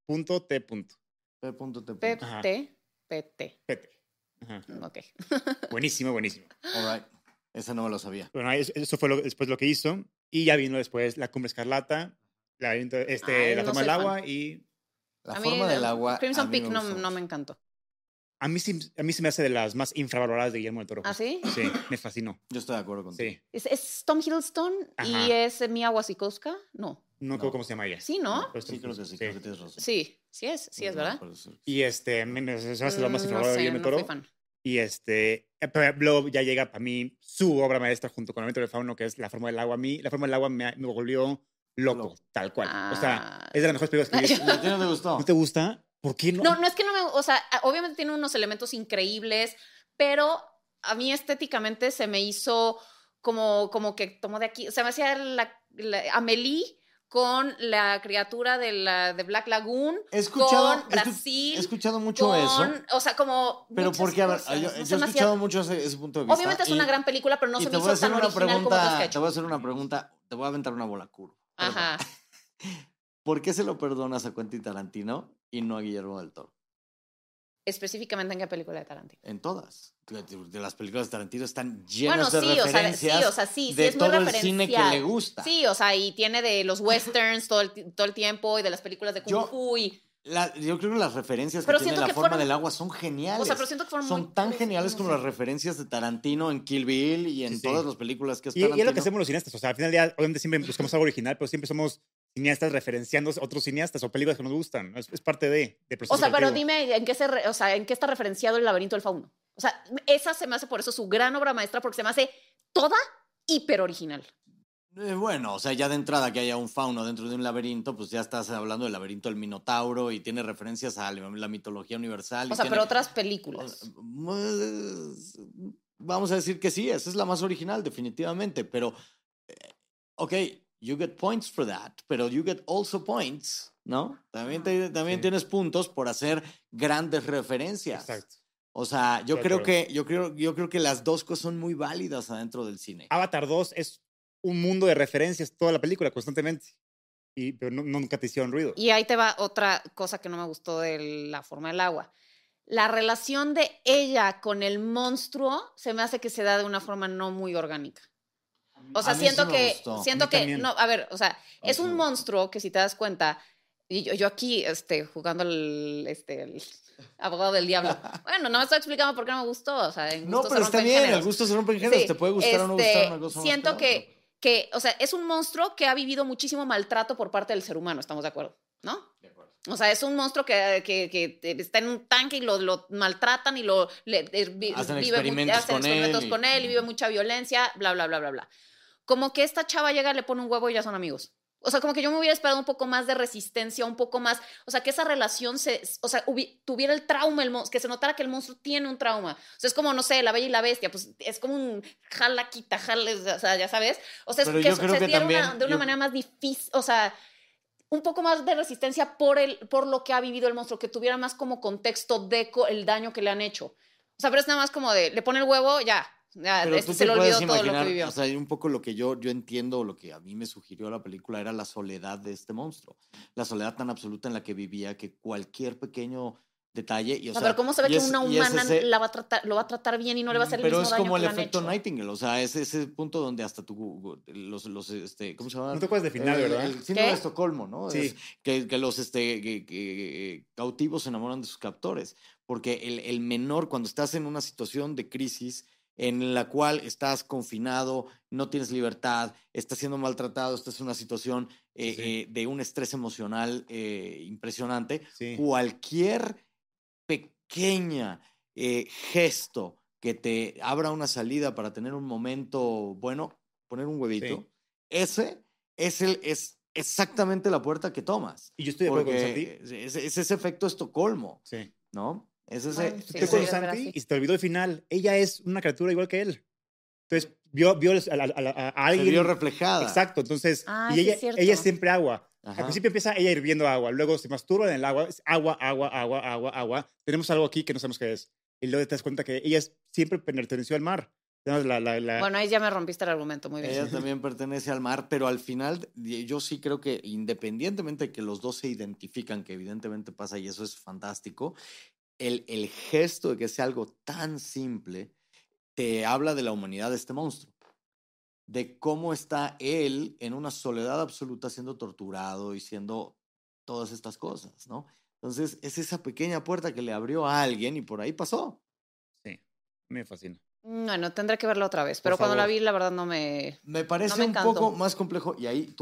P.T. Ajá. PT. Ajá. Ok. Buenísimo. All right. Ese no me lo sabía. Bueno, eso fue después lo que hizo. Y ya vino después La Cumbre Escarlata, La Ay, Forma no del soy Agua fan. y... La A mí, forma del agua. Crimson a mí Peak me gustó no me mucho. encantó. A mí se me hace de las más infravaloradas de Guillermo del Toro. ¿Ah, sí? Sí, me fascinó. Yo estoy de acuerdo contigo. Sí. ¿Es Tom Hiddleston Ajá. y es Mia Wasikowska? No. No creo cómo se llama ella. Sí, ¿no? Pero Sí, creo que sí, creo que tienes razón. Sí es, ¿verdad? Puede ser. Y se me hace lo más No infravalorado de sé, Guillermo no del fui Toro. fan. Y pero luego ya llega para mí su obra maestra junto con El Laberinto del Fauno, que es La Forma del Agua. A mí, La Forma del Agua me volvió loco, Loco. tal cual. O sea, Ah. es de las mejores películas que he visto. ¿Y a ti no te gustó? ¿No te gusta? ¿Por qué no? No es que no me... O sea, obviamente tiene unos elementos increíbles, pero a mí estéticamente se me hizo como que tomó de aquí... O sea, me hacía Amélie con la criatura de Black Lagoon, He escuchado, con Brasil, he escuchado mucho con... eso. O sea, como Pero muchas porque, a ver, cosas. yo No he se me hacía- escuchado mucho ese punto de vista. Obviamente es una gran película, pero no y se te me voy a hizo hacer tan una original como otras que ha pregunta, hecho. te voy a hacer una pregunta, te voy a aventar una bola curva. Ajá. ¿Por qué se lo perdonas a Quentin Tarantino y no a Guillermo del Toro? Específicamente en qué película de Tarantino. En todas. De las películas de Tarantino están llenas Bueno, de sí, referencias sí, de es muy todo el cine que referencial. le gusta. Sí, o sea, y tiene de los westerns todo el tiempo y de las películas de Kung Yo- Fu y... Yo creo que las referencias que Pero tiene siento La que Forma fueron- del Agua son geniales. O sea, pero siento que fueron muy... Son tan geniales no como sé. las referencias de Tarantino en Kill Bill y en Sí. todas las películas que es Y Tarantino. es lo que hacemos los cineastas. O sea, al final del día, obviamente siempre buscamos algo original, pero siempre somos cineastas referenciando a otros cineastas o películas que nos gustan. Es parte del proceso O sea, pero creativo. dime, ¿en qué está referenciado El Laberinto del Fauno? O sea, esa se me hace por eso su gran obra maestra, porque se me hace toda hiper original. Bueno, o sea, ya de entrada que haya un fauno dentro de un laberinto, pues ya estás hablando del laberinto del Minotauro y tiene referencias a la mitología universal. O sea, tiene- pero otras películas. Vamos a decir que sí, esa es la más original, definitivamente, pero, ok, you get points for that, pero you get also points, ¿no? También Sí. tienes puntos por hacer grandes referencias. Exacto. O sea, yo Estoy de creo que las dos cosas son muy válidas adentro del cine. Avatar 2 es un mundo de referencias toda la película, constantemente. Pero nunca te hicieron ruido. Y ahí te va otra cosa que no me gustó de La Forma del Agua. La relación de ella con el monstruo se me hace que se da de una forma no muy orgánica. O sea, A mí sí siento me que, gustó. siento A mí que, también. no, a ver, o sea, A mí es sí un me gustó. monstruo que si te das cuenta, y yo aquí, jugando el abogado del diablo. Bueno, no me estoy explicando por qué no me gustó, o sea, en No, gusto se pero está rompen bien, géneros. el gusto se rompe en géneros. Sí, Te puede gustar o no gustar una cosa. más siento la que otra. que, o sea, es un monstruo que ha vivido muchísimo maltrato por parte del ser humano, ¿estamos de acuerdo? ¿No? De acuerdo. O sea, es un monstruo que está en un tanque y lo maltratan y Hacen experimentos con él y vive mucha violencia, bla, bla, bla, bla, bla. Como que esta chava llega, le pone un huevo y ya son amigos. O sea, como que yo me hubiera esperado un poco más de resistencia, un poco más, o sea, que esa relación tuviera el trauma, que se notara que el monstruo tiene un trauma. O sea, es como, no sé, La Bella y la Bestia, pues es como un jala, quita, jala, o sea, ya sabes. O sea, Pero es que yo creo se que diera también, de una manera más difícil, o sea, un poco más de resistencia por lo que ha vivido el monstruo, que tuviera más como contexto de el daño que le han hecho. O sea, pero es nada más como de, le pone el huevo, ya, pero tú se te le puedes olvidó todo lo que imaginar, vivió. o sea, un poco lo que yo entiendo, lo que a mí me sugirió la película era la soledad de este monstruo. La soledad tan absoluta en la que vivía que cualquier pequeño detalle... Y, o sea, pero ¿cómo se ve que una humana lo va a tratar bien y no le va a hacer el mismo daño que le han hecho? Pero es como el efecto Nightingale, o sea, es ese punto donde hasta ¿cómo se llama? No te acuerdas de final, ¿verdad? El síndrome de Estocolmo, ¿no? Sí. Es que los cautivos se enamoran de sus captores, porque el menor, cuando estás en una situación de crisis en la cual estás confinado, no tienes libertad, estás siendo maltratado, estás en una situación de un estrés emocional impresionante, cualquier pequeña gesto que te abra una salida para tener un momento bueno, poner un huevito, ese es exactamente la puerta que tomas. Y yo estoy de acuerdo con Santi. Es ese efecto Estocolmo, ¿no? Es ese... Bueno, estoy con Santi y se te olvidó el final. Ella es una criatura igual que él. Entonces, vio a alguien. Se vio reflejada. Exacto. Entonces, y ella es siempre agua. Ajá. Al principio empieza ella hirviendo agua, luego se masturba en el agua, es agua, agua, agua, agua, agua. Tenemos algo aquí que no sabemos qué es. Y luego te das cuenta que ella siempre perteneció al mar. Bueno, ahí ya me rompiste el argumento, muy bien. Ella también pertenece al mar, pero al final yo sí creo que independientemente de que los dos se identifican, que evidentemente pasa y eso es fantástico, el gesto de que sea algo tan simple te habla de la humanidad de este monstruo, de cómo está él en una soledad absoluta siendo torturado y siendo todas estas cosas, ¿no? Entonces es esa pequeña puerta que le abrió a alguien y por ahí pasó. Sí, me fascina. Bueno, tendré que verla otra vez, pero cuando la vi, la verdad no me... Me parece un poco más complejo y ahí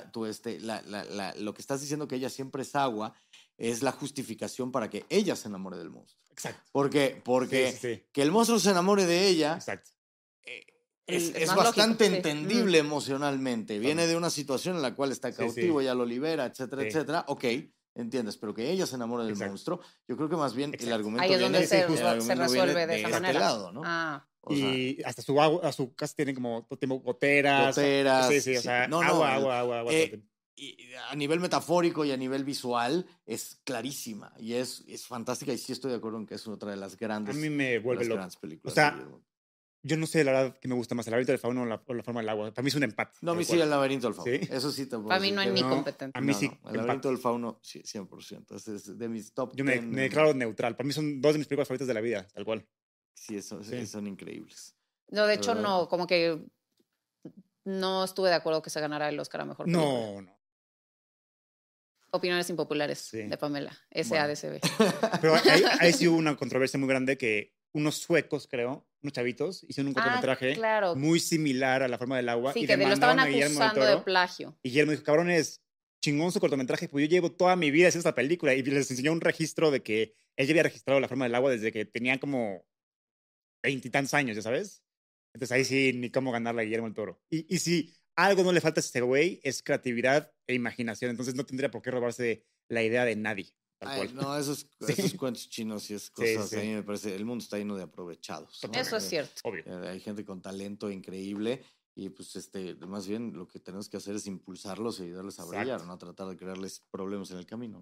lo que estás diciendo que ella siempre es agua es la justificación para que ella se enamore del monstruo. Exacto. Porque sí. que el monstruo se enamore de ella Exacto. es bastante entendible emocionalmente. Viene de una situación en la cual está cautivo, ella lo libera, etcétera, etcétera. Ok, entiendes, pero que ella se enamore del monstruo, yo creo que más bien el argumento ahí es donde se resuelve de esa este manera. Lado, ¿no? Y hasta su casa tiene como goteras. Sí, o sea, agua. Y a nivel metafórico y a nivel visual es clarísima y es fantástica y sí estoy de acuerdo en que es otra de las grandes, a mí me vuelve loco. Grandes películas. O sea, yo no sé la verdad que me gusta más, el laberinto del fauno o la forma del agua. Para mí es un empate. No, a mí sí el laberinto del fauno. ¿Sí? Eso sí te puedo Para mí no es ni competente. A mí sí. El laberinto del fauno, sí, 100%. Es de mis top 10. Yo me declaro neutral. Para mí son dos de mis películas favoritas de la vida, tal cual. Sí, son increíbles. No, de hecho, no, como que no estuve de acuerdo que se ganara el Oscar a Mejor Película. No. Opiniones impopulares de Pamela, SADCB. Pero ahí sí hubo una controversia muy grande que unos suecos, creo, unos chavitos, hicieron un cortometraje muy similar a La forma del agua. Sí, y que lo estaban acusando de plagio. Y Guillermo dijo, cabrones, chingón su cortometraje, pues yo llevo toda mi vida haciendo esta película. Y les enseñó un registro de que él ya había registrado La forma del agua desde que tenía como 20 y tantos años, ¿ya sabes? Entonces ahí sí, ni cómo ganarle a Guillermo el Toro. Y si algo no le falta a ese güey, es creatividad e imaginación. Entonces no tendría por qué robarse la idea de nadie. No, esos cuentos chinos y esas cosas, a mí me parece, el mundo está lleno de aprovechados, ¿no? Eso es cierto. Obvio. Hay gente con talento increíble y pues más bien lo que tenemos que hacer es impulsarlos y ayudarles a brillar, no tratar de crearles problemas en el camino.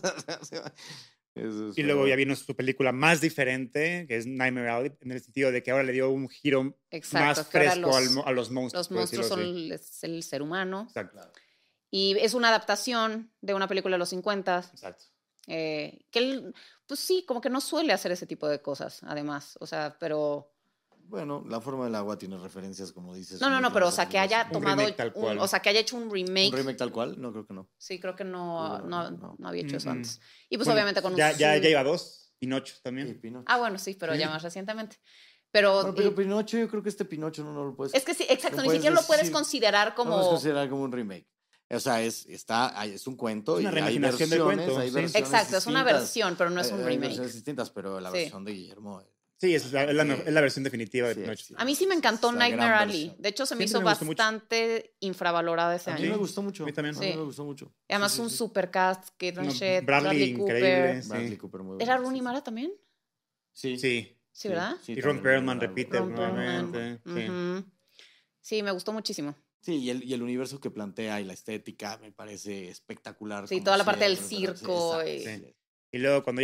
Y luego ya vino su película más diferente, que es Nightmare Alley, en el sentido de que ahora le dio un giro más fresco a los monstruos. Los monstruos son el ser humano. Exacto. Y es una adaptación de una película de los 50. Exacto. Que él, pues sí, como que no suele hacer ese tipo de cosas, además. O sea, pero... Bueno, La forma del agua tiene referencias, como dices. No, pero o sea, que haya tomado... o sea, que haya hecho un remake. ¿Un remake tal cual? No, creo que no. Sí, creo que no había hecho eso antes. Y pues obviamente con ya iba 2, Pinocho también. Pinocho. Bueno, sí, pero ya más recientemente. Bueno, pero Pinocho, yo creo que este Pinocho no lo puedes... Es que sí, exacto, no ni siquiera lo puedes decir- considerar como... No lo puedes considerar como un remake. O sea, es un cuento Es una y hay reimaginación del versiones, cuento, hay sí. versiones Exacto, es una distintas. versión, pero no es un Hay remake. versiones distintas, pero la Sí. versión de Guillermo... Sí, es la versión definitiva de Sí, Pinocho. sí. A mí sí me encantó Es la Nightmare gran Alley. versión. De hecho, se me Siempre hizo me gustó mucho. bastante infravalorada ese A mí año. me gustó mucho. A mí también. A mí Sí. me gustó mucho. Y además Sí, sí, un sí. super cast, Kate No, Blanchett, Bradley, Cooper. increíble. Bradley Sí. Cooper muy ¿Era bueno. Rooney Sí, Mara también? sí. Sí. Sí, ¿verdad? Sí, Y Ron también Perlman era repite Ron Perlman. nuevamente. Sí. Ujú. Sí, me gustó muchísimo. Sí, y el universo que plantea y la estética me parece espectacular. Sí, como toda la parte del siempre, pero circo. exacto, Sí. Y luego cuando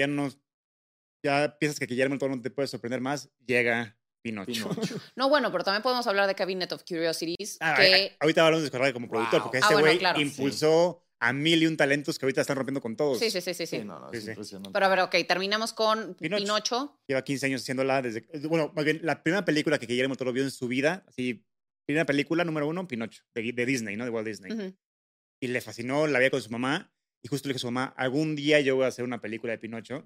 ya piensas que Guillermo del Toro no te puede sorprender más, llega Pinocho. Pinocho. No, bueno, pero también podemos hablar de Cabinet of Curiosities, Ah, que... ahorita hablamos de Scorsese como productor, Wow. porque Ah, este bueno, güey claro. impulsó a 1000 y un talentos que ahorita están rompiendo con todos. Sí. Sí, no, Sí, es sí. impresionante. Pero a ver, ok, terminamos con Pinocho. Pinocho. Lleva 15 años haciéndola desde... Bueno, más bien, la primera película que Guillermo del Toro vio en su vida, así, primera película, número 1, Pinocho, de Disney, ¿no? De Walt Disney. Ujú. Y le fascinó, la veía con su mamá, y justo le dijo a su mamá, algún día yo voy a hacer una película de Pinocho.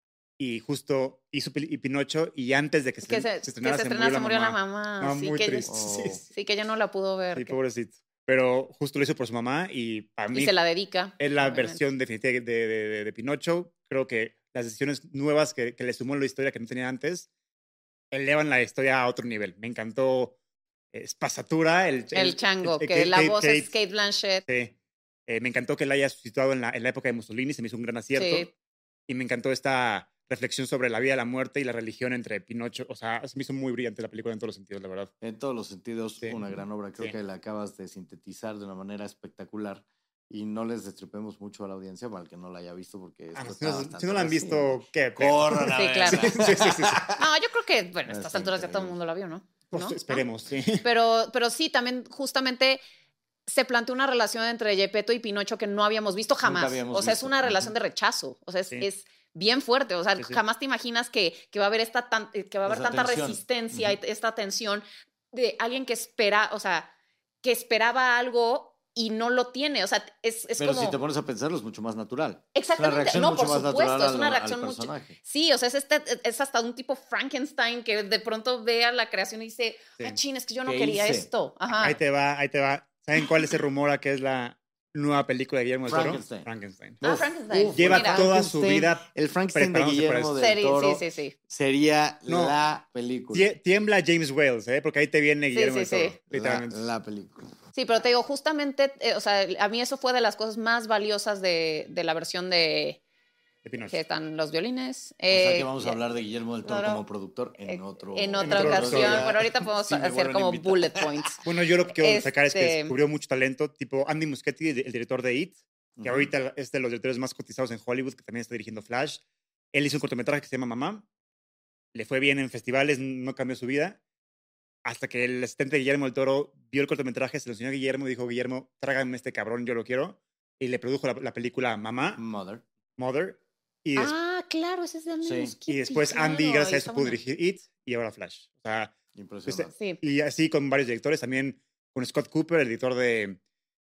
Y justo hizo Pinocho, y antes de que Que se estrenara, se murió la mamá. No, sí, muy que triste. Oh. sí, que ella no la pudo ver. Sí, que- pobrecito. Pero justo lo hizo por su mamá, y para mí y se la dedica. es la obviamente. versión definitiva de Pinocho. Creo que las decisiones nuevas que le sumó en la historia que no tenía antes elevan la historia a otro nivel. Me encantó Espasatura, El chango, que Kate- la voz Kate- es Kate Blanchett. Sí. Me encantó que la haya suscitado en la época de Mussolini, se me hizo un gran acierto. Sí. Y me encantó esta reflexión sobre la vida, la muerte y la religión entre Pinocho. O sea, se me hizo muy brillante la película en todos los sentidos, la verdad. En todos los sentidos, Sí. una gran obra. Creo Sí. que la acabas de sintetizar de una manera espectacular. Y no les destripemos mucho a la audiencia para el que no la haya visto, porque esto está bastante Si no la han reciente. visto, ¿qué? Corran a Sí, verla. claro. Sí. No, yo creo que, bueno, a estas Está alturas ya todo el increíble. mundo la vio, ¿no? Pues, ¿No? esperemos, sí. Pero sí, también justamente se planteó una relación entre Gepetto y Pinocho que no habíamos visto jamás. habíamos O sea, es visto. una Ujú. relación de rechazo. O sea, Sí. es bien fuerte. O sea, Sí, sí. jamás te imaginas que va a haber que va a haber Esa tanta tensión. resistencia Ujú. y esta tensión de alguien que espera, o sea, que esperaba algo y no lo tiene. O sea, es Pero como... si te pones a pensarlo, es mucho más natural. Exactamente, Es una reacción no, mucho por más supuesto, natural es una al reacción mucho... personaje. Sí, o sea, es hasta un tipo Frankenstein que de pronto ve a la creación y dice, Sí. ah, chin, es que yo no ¿Qué quería hice? esto. Ajá. Ahí te va. ¿Saben cuál es el rumor a que es la nueva película de Guillermo del Toro? Frankenstein. Frankenstein. Ah, Uf, Frankenstein. Lleva Mira. toda su vida El Frankenstein de preparándose para Guillermo eso. del Serie, Toro sí. sería No. la película. Tiembla James Wales, ¿eh? Porque ahí te viene Sí, Guillermo sí, del Toro. sí. Literalmente. La película. Sí, pero te digo, justamente, o sea, a mí eso fue de las cosas más valiosas de la versión de De Pinocho. que están los violines. O sea que vamos a ya- hablar de Guillermo del Toro claro. como productor en otra en otra otro ocasión, episodio. pero ahorita podemos Sí, me hacer vuelven a como invitar. bullet points. Bueno, yo lo que quiero destacar es que Este- descubrió mucho talento, tipo Andy Muschietti, el director de It, que Ujú. ahorita es de los directores más cotizados en Hollywood, que también está dirigiendo Flash. Él hizo un cortometraje que se llama Mamá. Le fue bien en festivales, no cambió su vida. Hasta que el asistente de Guillermo del Toro vio el cortometraje, se lo enseñó a Guillermo y dijo, Guillermo, trágame este cabrón, yo lo quiero. Y le produjo la película Mamá, Mother. Y, Ah, claro, ese es de Andy Sí. Muschietti, y después claro, Andy, gracias a y eso, está pudo buena. dirigir It y ahora Flash. O sea, Impresionante. Sí. y así con varios directores, también con Scott Cooper, el director de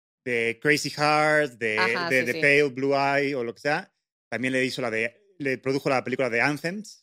Crazy Heart, Ajá, de sí, The sí. Pale Blue Eye o lo que sea. También le produjo la película de Antlers.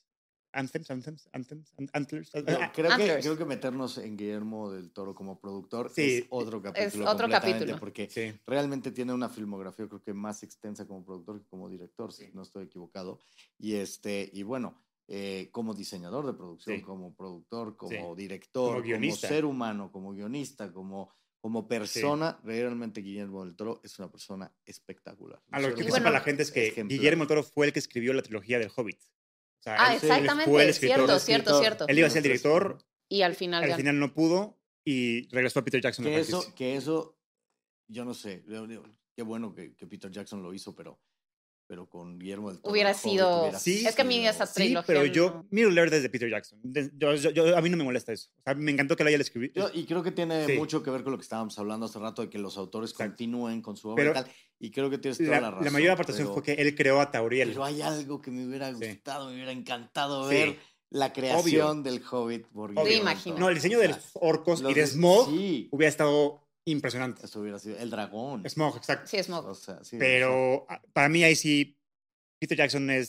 Creo que meternos en Guillermo del Toro como productor Sí. es otro capítulo. otro completamente, capítulo. Porque Sí. realmente tiene una filmografía, creo que más extensa como productor que como director, si no estoy equivocado. Y bueno, como diseñador de producción, Sí. como productor, como Sí. director, Como como guionista. ser humano, como guionista, como persona, realmente Guillermo del Toro es una persona espectacular. A lo Un que ser sepa humano la gente es que ejemplar. Guillermo del Toro fue el que escribió la trilogía del Hobbit. O sea, Ah, él fue exactamente, el escritor. cierto. Él iba a ser el director, Y al final al ya. final no pudo y regresó a Peter Jackson. a la franquicia. Que eso, yo no sé, qué bueno que Peter Jackson lo hizo, pero con Guillermo del Toro. Hubiera el Hobbit sido- hubiera Sí, es que a mí sido- esa Sí, trilogía pero yo, no. Middle Earth es de Peter Jackson. A mí no me molesta eso. O sea, me encantó que lo haya escrito. Y creo que tiene Sí. mucho que ver con lo que estábamos hablando hace rato, de que los autores Exacto. continúen con su obra Pero y tal. Y creo que tienes toda la razón. La mayor aportación pero- fue que él creó a Tauriel. Pero hay algo que me hubiera Sí. gustado, me hubiera encantado Sí. ver la creación del Hobbit por Guillermo del imagino. Toro. No, el diseño de los orcos los y de de- Smaug Sí, hubiera estado impresionante. eso hubiera sido el dragón. Smaug, exacto. Sí, es Smaug. O sea, sí, Pero para mí ahí sí, Peter Jackson es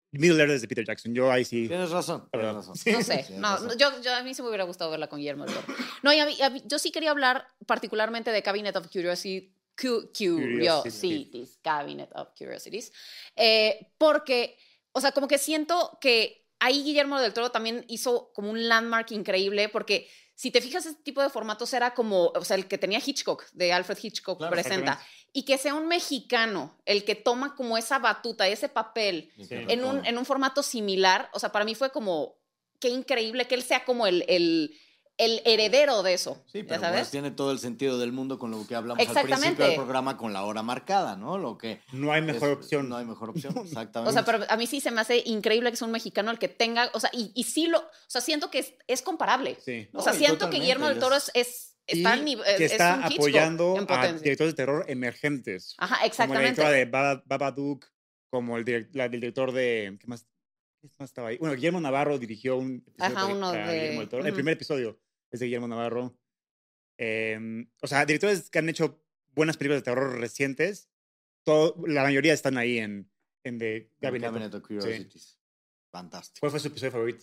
Middle Earth es de Peter Jackson. Yo ahí sí. Tienes razón. Tienes razón. No sé, yo a mí sí me hubiera gustado verla con Guillermo del Toro. No, y yo sí quería hablar particularmente de Cabinet of Curiosities, Cabinet of Curiosities, porque, o sea, como que siento que ahí Guillermo del Toro también hizo como un landmark increíble, porque si te fijas, este tipo de formatos era como, o sea, el que tenía Hitchcock, de Alfred Hitchcock, Claro, presenta, y que sea un mexicano el que toma como esa batuta, ese papel, Sí. en un formato similar, o sea, para mí fue como, qué increíble que él sea como el heredero de eso. Sí, ¿ya pero sabes? pues tiene todo el sentido del mundo con lo que hablamos al Exactamente. principio del programa, con la hora marcada, ¿no? Lo que No hay mejor opción. No hay mejor opción, exactamente. O sea, pero a mí sí se me hace increíble que sea un mexicano el que tenga, o sea, y sí o sea, siento que es comparable. Sí. O sea, No, y siento que totalmente, Guillermo del Toro está que está es un Hitchcock apoyando en a potencia. directores de terror emergentes. Ajá, Como la exactamente. directora de Babadook, como el director de... ¿Qué más estaba ahí? Bueno, Guillermo Navarro dirigió un episodio Ajá, uno para Guillermo del Toro. El ujú. primer episodio es de Guillermo Navarro. O sea, directores que han hecho buenas películas de terror recientes, la mayoría están ahí en The Cabinet of Curiosities. Sí. Fantástico. ¿Cuál fue su episodio favorito?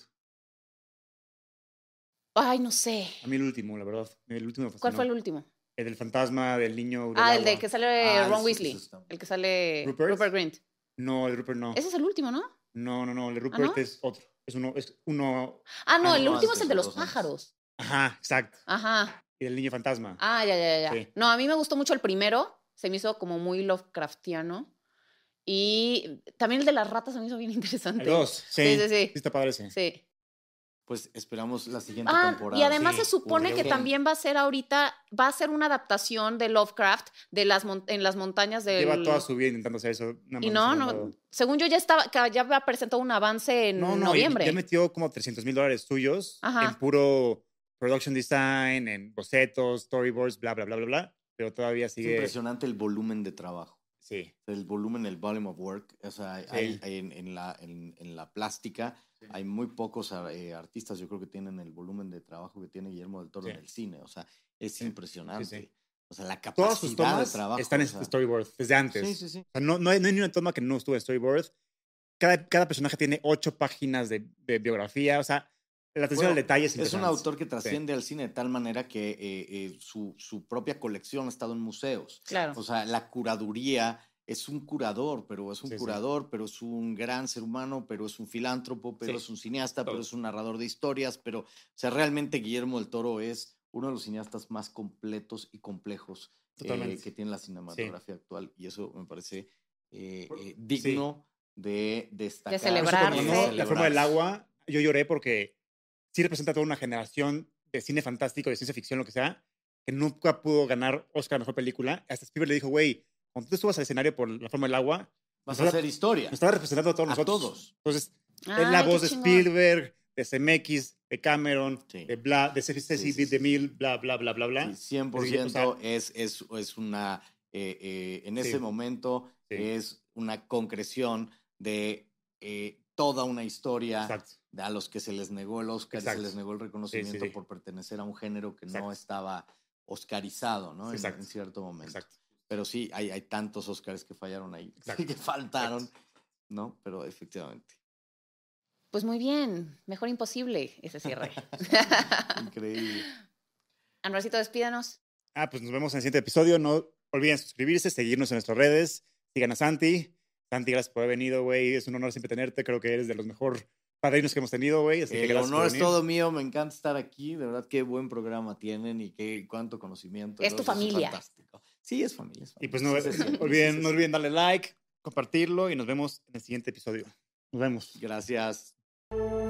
Ay, no sé. A mí el último, la verdad. El último me fascinó. ¿Cuál fue el último? El del fantasma del niño del El agua. de que sale Ron sí, Weasley. eso está. El que sale ¿Rupert? Grint. No, el de Rupert no. Ese es el último, ¿no? No, el de Rupert ¿no? es otro. Es uno... Ah, no, el no, último es antes, el de los dos antes. pájaros. Ajá, exacto. Ajá. Y el niño fantasma. Ah, ya. Sí. No, a mí me gustó mucho el primero. Se me hizo como muy Lovecraftiano. Y también el de las ratas se me hizo bien interesante. El 2, sí. Sí. Está padre ese. Sí. Pues esperamos la siguiente Ah, temporada. y además Sí, se supone que urgente. también va a ser ahorita, va a ser una adaptación de Lovecraft de en las montañas del... Lleva toda su vida intentando hacer eso. Y no, según yo ya había presentado un avance en noviembre. Ya metió como $300,000 suyos Ajá. en puro production design, en bocetos, storyboards, bla, bla. Pero todavía Es sigue... impresionante el volumen de trabajo. Sí. El volumen, el volume of work. O sea, hay en la plástica hay muy pocos artistas, yo creo que tienen el volumen de trabajo que tiene Guillermo del Toro en el cine. O sea, es impresionante. Sí. O sea, la Todas sus capacidad tomas de trabajo. están en storyboard desde antes. Sí. O sea, no hay ni una toma que no estuvo en storyboard. Cada personaje tiene 8 páginas de biografía. O sea, la atención al detalle es un impresionante. autor que trasciende al cine de tal manera que su propia colección ha estado en museos. Claro. O sea, la curaduría es un curador, pero es un gran ser humano, pero es un filántropo, pero es un cineasta, pero es un narrador de historias, o sea, realmente Guillermo del Toro es uno de los cineastas más completos y complejos que tiene la cinematografía actual, y eso me parece digno de destacar. De celebrarse. La forma del agua, yo lloré porque sí representa toda una generación de cine fantástico, de ciencia ficción, lo que sea, que nunca pudo ganar Oscar a Mejor Película. Hasta Spielberg le dijo, güey, cuando tú subas al escenario por La forma del agua, vas a hacer historia. Nos estaba representando a todos nosotros. Todos. Entonces, es la voz de Spielberg, de CMX, de Cameron, de Ceci DeMille, bla. Sí, 100% es una... en ese momento es una concreción de toda una historia a los que se les negó el Oscar, se les negó el reconocimiento por pertenecer a un género que no estaba oscarizado, ¿no? En cierto momento. Pero sí, hay tantos Oscars que fallaron ahí, que faltaron, ¿no? Pero efectivamente. Pues muy bien, mejor imposible ese cierre. Increíble. Anuarcito, despídanos. Pues nos vemos en el siguiente episodio. No olviden suscribirse, seguirnos en nuestras redes. Sigan a Santi. Santi, gracias por haber venido, güey. Es un honor siempre tenerte. Creo que eres de los mejores padrinos que hemos tenido, güey. El honor es todo mío. Me encanta estar aquí. De verdad, qué buen programa tienen y cuánto conocimiento. Es tu familia. Es fantástico. Sí, es familia. Y pues no olviden darle like, compartirlo y nos vemos en el siguiente episodio. Nos vemos. Gracias.